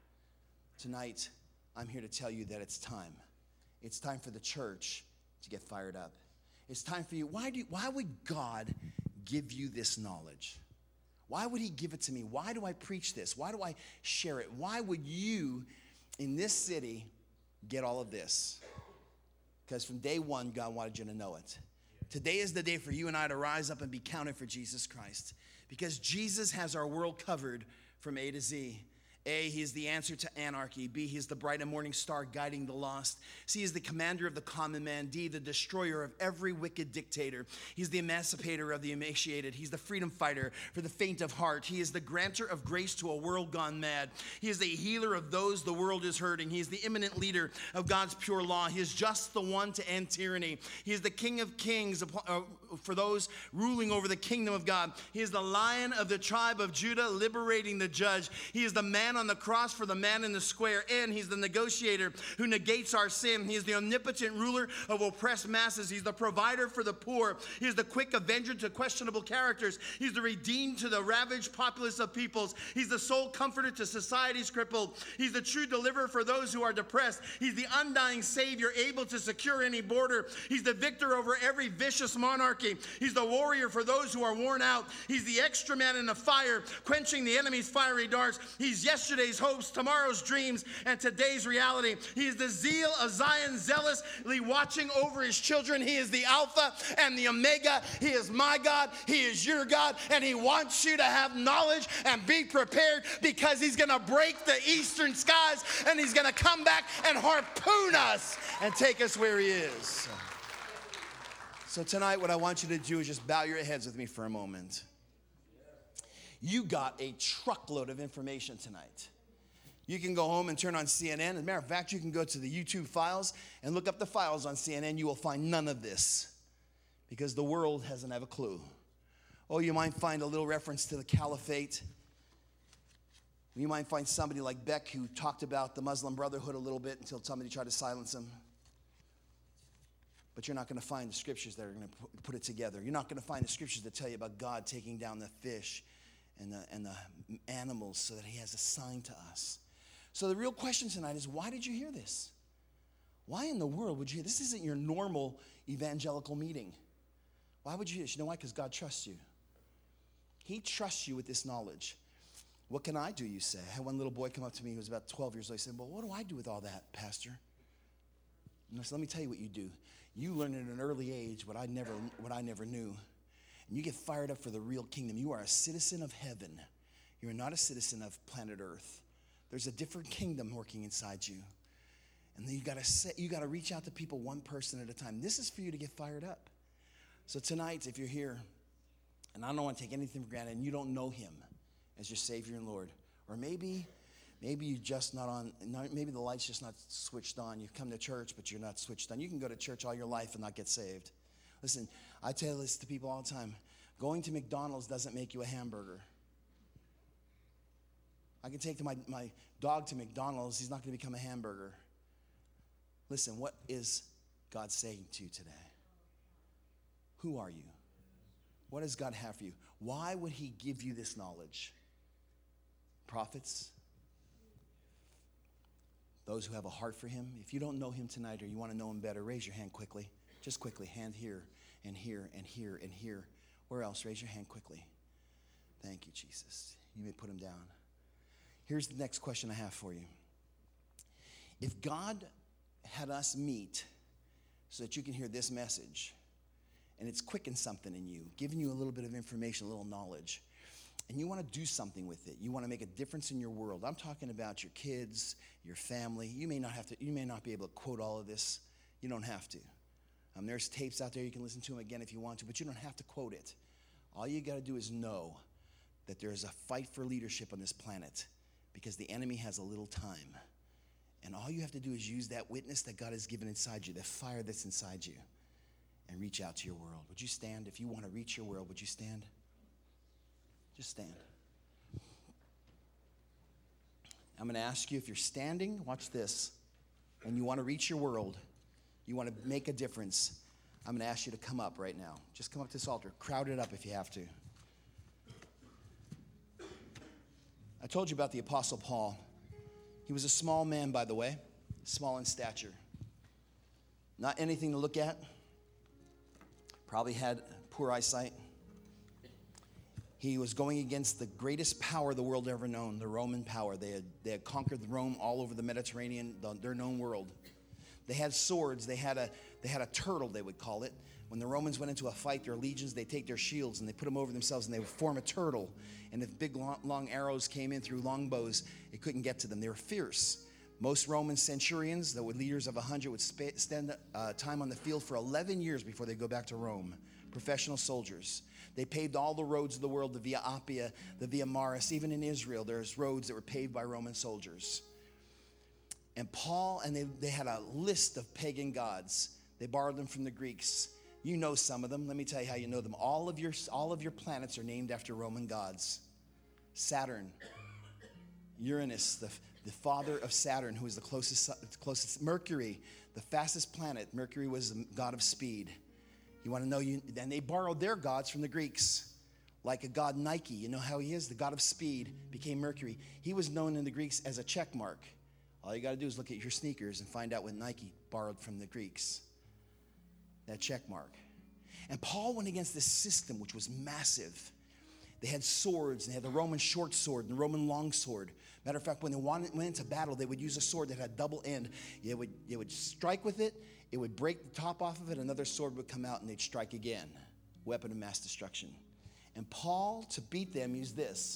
Tonight, I'm here to tell you that it's time. It's time for the church to get fired up. It's time for you. Why do? Why would God give you this knowledge? Why would he give it to me? Why do I preach this? Why do I share it? Why would you in this city get all of this? Because from day one, God wanted you to know it. Today is the day for you and I to rise up and be counted for Jesus Christ. Because Jesus has our world covered from A to Z. A, he is the answer to anarchy. B, he is the bright and morning star guiding the lost. C, he is the commander of the common man. D, the destroyer of every wicked dictator. He's the emancipator of the emaciated. He's the freedom fighter for the faint of heart. He is the granter of grace to a world gone mad. He is the healer of those the world is hurting. He is the imminent leader of God's pure law. He is just the one to end tyranny. He is the King of kings for those ruling over the kingdom of God. He is the Lion of the tribe of Judah, liberating the judge. He is the man on the cross for the man in the square, and he's the negotiator who negates our sin. He is the omnipotent ruler of oppressed masses. He's the provider for the poor. He is the quick avenger to questionable characters. He's the redeemed to the ravaged populace of peoples. He's the sole comforter to society's crippled. He's the true deliverer for those who are depressed. He's the undying savior able to secure any border. He's the victor over every vicious monarchy. He's the warrior for those who are worn out. He's the extra man in the fire, quenching the enemy's fiery darts. He's yesterday's hopes, tomorrow's dreams, and today's reality. He is the zeal of Zion, zealously watching over his children. He is the Alpha and the Omega. He is my God. He is your God. And he wants you to have knowledge and be prepared, because he's going to break the eastern skies and he's going to come back and harpoon us and take us where he is. So tonight, what I want you to do is just bow your heads with me for a moment. You got a truckload of information tonight. You can go home and turn on C N N. As a matter of fact, you can go to the YouTube files and look up the files on C N N. You will find none of this, because the world doesn't have a clue. Oh, you might find a little reference to the caliphate. You might find somebody like Beck who talked about the Muslim Brotherhood a little bit until somebody tried to silence him. But you're not going to find the scriptures that are going to put it together. You're not going to find the scriptures that tell you about God taking down the fish and the, and the animals so that he has a sign to us. So the real question tonight is, why did you hear this? Why in the world would you hear this? Isn't your normal evangelical meeting. Why would you do this? You know why? Because God trusts you. He trusts you with this knowledge. What can I do, you say? I had one little boy come up to me who was about twelve years old. He said, well, what do I do with all that, Pastor? And I said, let me tell you what you do. You learn at an early age what I never, what I never knew. And you get fired up for the real kingdom. You are a citizen of heaven. You are not a citizen of planet Earth. There's a different kingdom working inside you. And then you gotta set, you gotta reach out to people one person at a time. This is for you to get fired up. So tonight, if you're here, and I don't want to take anything for granted, and you don't know him as your Savior and Lord, or maybe, maybe you're just not on, maybe the light's just not switched on. You've come to church, but you're not switched on. You can go to church all your life and not get saved. Listen, I tell this to people all the time. Going to McDonald's doesn't make you a hamburger. I can take my, my dog to McDonald's. He's not going to become a hamburger. Listen, what is God saying to you today? Who are you? What does God have for you? Why would he give you this knowledge? Prophets? Those who have a heart for him? If you don't know him tonight or you want to know him better, raise your hand quickly. Just quickly. Hand here and here and here and here. Where else? Raise your hand quickly. Thank you, Jesus. You may put him down. Here's the next question I have for you. If God had us meet so that you can hear this message, and it's quickened something in you, giving you a little bit of information, a little knowledge, and you want to do something with it, you want to make a difference in your world. I'm talking about your kids, your family. You may not have to, you may not be able to quote all of this. You don't have to. Um, there's tapes out there. You can listen to them again if you want to, but you don't have to quote it. All you got to do is know that there is a fight for leadership on this planet because the enemy has a little time. And all you have to do is use that witness that God has given inside you, the fire that's inside you, and reach out to your world. Would you stand? If you want to reach your world, would you stand? Just stand. I'm going to ask you, if you're standing, watch this, and you want to reach your world, you want to make a difference, I'm going to ask you to come up right now. Just come up to this altar. Crowd it up if you have to. I told you about the Apostle Paul. He was a small man, by the way, small in stature. Not anything to look at. Probably had poor eyesight. He was going against the greatest power the world ever known, the Roman power. They had, they had conquered Rome all over the Mediterranean, the, their known world. They had swords. They had a they had a turtle, they would call it. When the Romans went into a fight, their legions, they take their shields and they put them over themselves and they would form a turtle. And if big long, long arrows came in through longbows, it couldn't get to them. They were fierce. Most Roman centurions, that were leaders of a hundred, would sp- spend uh, time on the field for eleven years before they go back to Rome. Professional soldiers. They paved all the roads of the world, the Via Appia, the Via Maris. Even in Israel, there's roads that were paved by Roman soldiers. And Paul, and they, they had a list of pagan gods. They borrowed them from the Greeks. You know some of them. Let me tell you how you know them. All of your, all of your planets are named after Roman gods. Saturn, Uranus, the, the father of Saturn, who is the closest, closest. Mercury, the fastest planet. Mercury was the god of speed. You want to know, you, and they borrowed their gods from the Greeks. Like a god Nike, you know how he is? The god of speed became Mercury. He was known in the Greeks as a check mark. All you got to do is look at your sneakers and find out what Nike borrowed from the Greeks. That check mark. And Paul went against this system, which was massive. They had swords, and they had the Roman short sword and the Roman long sword. Matter of fact, when they went into battle, they would use a sword that had a double end. They would, they would strike with it, it would break the top off of it, another sword would come out, and they'd strike again. Weapon of mass destruction. And Paul, to beat them, used this.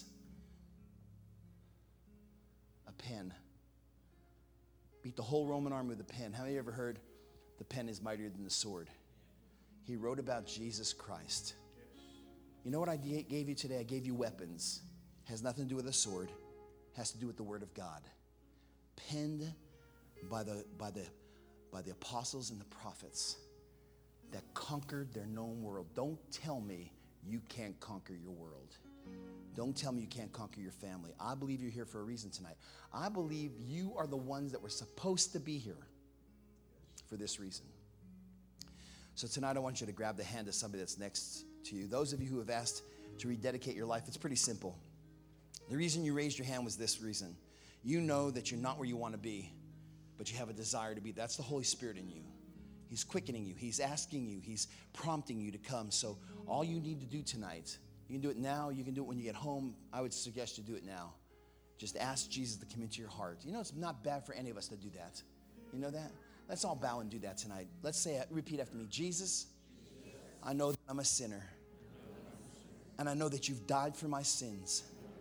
A pen. Beat the whole Roman army with a pen. How many of you ever heard the pen is mightier than the sword? He wrote about Jesus Christ. You know what I gave you today? I gave you weapons. Has nothing to do with a sword. Has to do with the word of God. Penned by the by the by the apostles and the prophets that conquered their known world. Don't tell me you can't conquer your world. Don't tell me you can't conquer your family. I believe you're here for a reason tonight. I believe you are the ones that were supposed to be here for this reason. So tonight I want you to grab the hand of somebody that's next to you. Those of you who have asked to rededicate your life, it's pretty simple. The reason you raised your hand was this reason. You know that you're not where you want to be, but you have a desire to be. That's the Holy Spirit in you. He's quickening you. He's asking you. He's prompting you to come. So all you need to do tonight, you can do it now. You can do it when you get home. I would suggest you do it now. Just ask Jesus to come into your heart. You know, it's not bad for any of us to do that. You know that? Let's all bow and do that tonight. Let's say it. Repeat after me. Jesus, I know that I'm a sinner. And I know that you've died for my sins.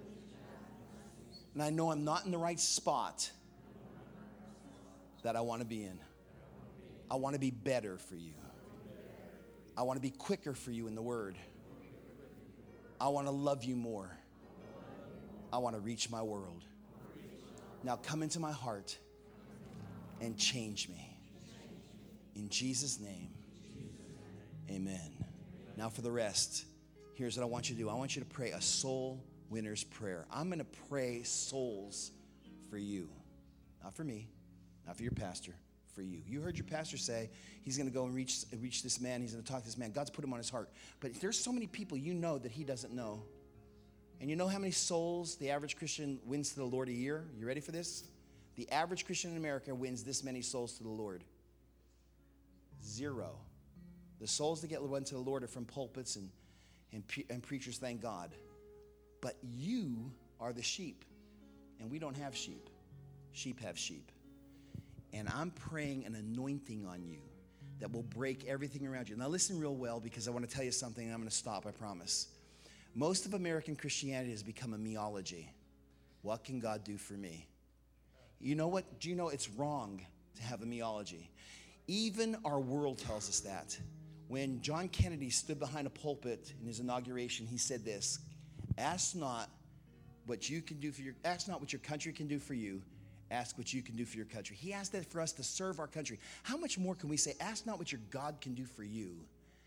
And I know I'm not in the right spot that I want to be in. I want to be better for you. I want to be quicker for you in the word. I want to love you more. I want to reach my world. Now come into my heart and change me. In Jesus' name, amen. Now for the rest, here's what I want you to do. I want you to pray a soul winner's prayer. I'm going to pray souls for you. Not for me, not for your pastor, for you. You heard your pastor say he's going to go and reach, reach this man. He's going to talk to this man. God's put him on his heart. But there's so many people you know that he doesn't know. And you know how many souls the average Christian wins to the Lord a year? You ready for this? The average Christian in America wins this many souls to the Lord. Zero. The souls that get won to the Lord are from pulpits and, and, pre- and preachers, thank God. But you are the sheep, and we don't have sheep. Sheep have sheep. And I'm praying an anointing on you that will break everything around you. Now listen real well, because I want to tell you something, and I'm going to stop, I promise. Most of American Christianity has become a meology. What can God do for me? You know what? Do you know it's wrong to have a meology? Even our world tells us that. When John Kennedy stood behind a pulpit in his inauguration, he said this: ask not what you can do for your, ask not what your country can do for you, ask what you can do for your country. He asked that for us to serve our country. How much more can we say, ask not what your God can do for you,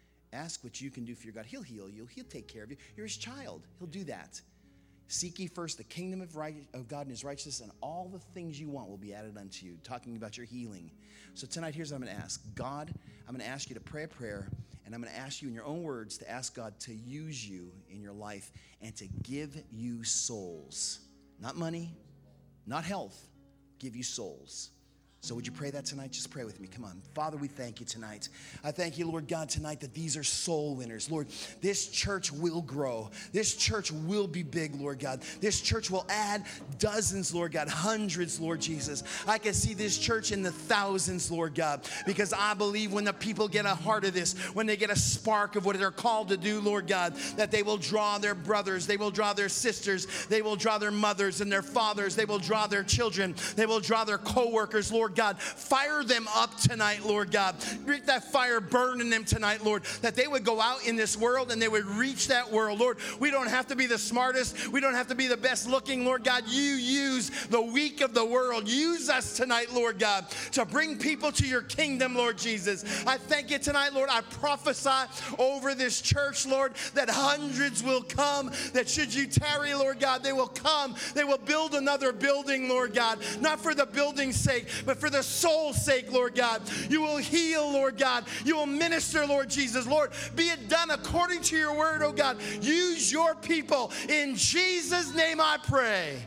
ask what you can do for your God. He'll heal you. He'll take care of you. You're his child. He'll do that. Seek ye first the kingdom of, right, of God and his righteousness, and all the things you want will be added unto you. Talking about your healing. So tonight, here's what I'm going to ask. God, I'm going to ask you to pray a prayer, and I'm going to ask you in your own words to ask God to use you in your life and to give you souls. Not money, not health, give you souls. So would you pray that tonight? Just pray with me. Come on. Father, we thank you tonight. I thank you, Lord God, tonight that these are soul winners. Lord, this church will grow. This church will be big, Lord God. This church will add dozens, Lord God, hundreds, Lord Jesus. I can see this church in the thousands, Lord God, because I believe when the people get a heart of this, when they get a spark of what they're called to do, Lord God, that they will draw their brothers, they will draw their sisters, they will draw their mothers and their fathers, they will draw their children, they will draw their co-workers, Lord God. Fire them up tonight, Lord God. Let that fire burn in them tonight, Lord, that they would go out in this world and they would reach that world. Lord, we don't have to be the smartest. We don't have to be the best looking, Lord God. You use the weak of the world. Use us tonight, Lord God, to bring people to your kingdom, Lord Jesus. I thank you tonight, Lord. I prophesy over this church, Lord, that hundreds will come, that should you tarry, Lord God, they will come. They will build another building, Lord God, not for the building's sake, but for the soul's sake, Lord God. You will heal, Lord God. You will minister, Lord Jesus. Lord, be it done according to your word, oh God. Use your people. In Jesus' name I pray.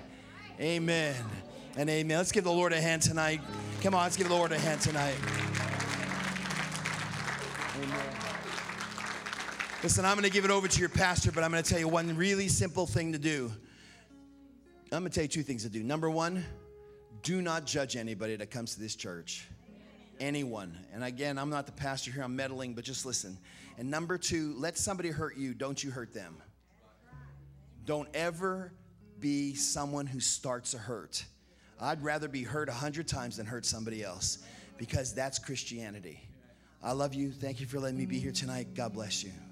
Amen and amen. Let's give the Lord a hand tonight. Come on, let's give the Lord a hand tonight. Amen. Listen, I'm going to give it over to your pastor, but I'm going to tell you one really simple thing to do. I'm going to tell you two things to do. Number one, do not judge anybody that comes to this church. Anyone. And again, I'm not the pastor here. I'm meddling, but just listen. And number two, let somebody hurt you. Don't you hurt them. Don't ever be someone who starts a hurt. I'd rather be hurt a hundred times than hurt somebody else, because that's Christianity. I love you. Thank you for letting me be here tonight. God bless you.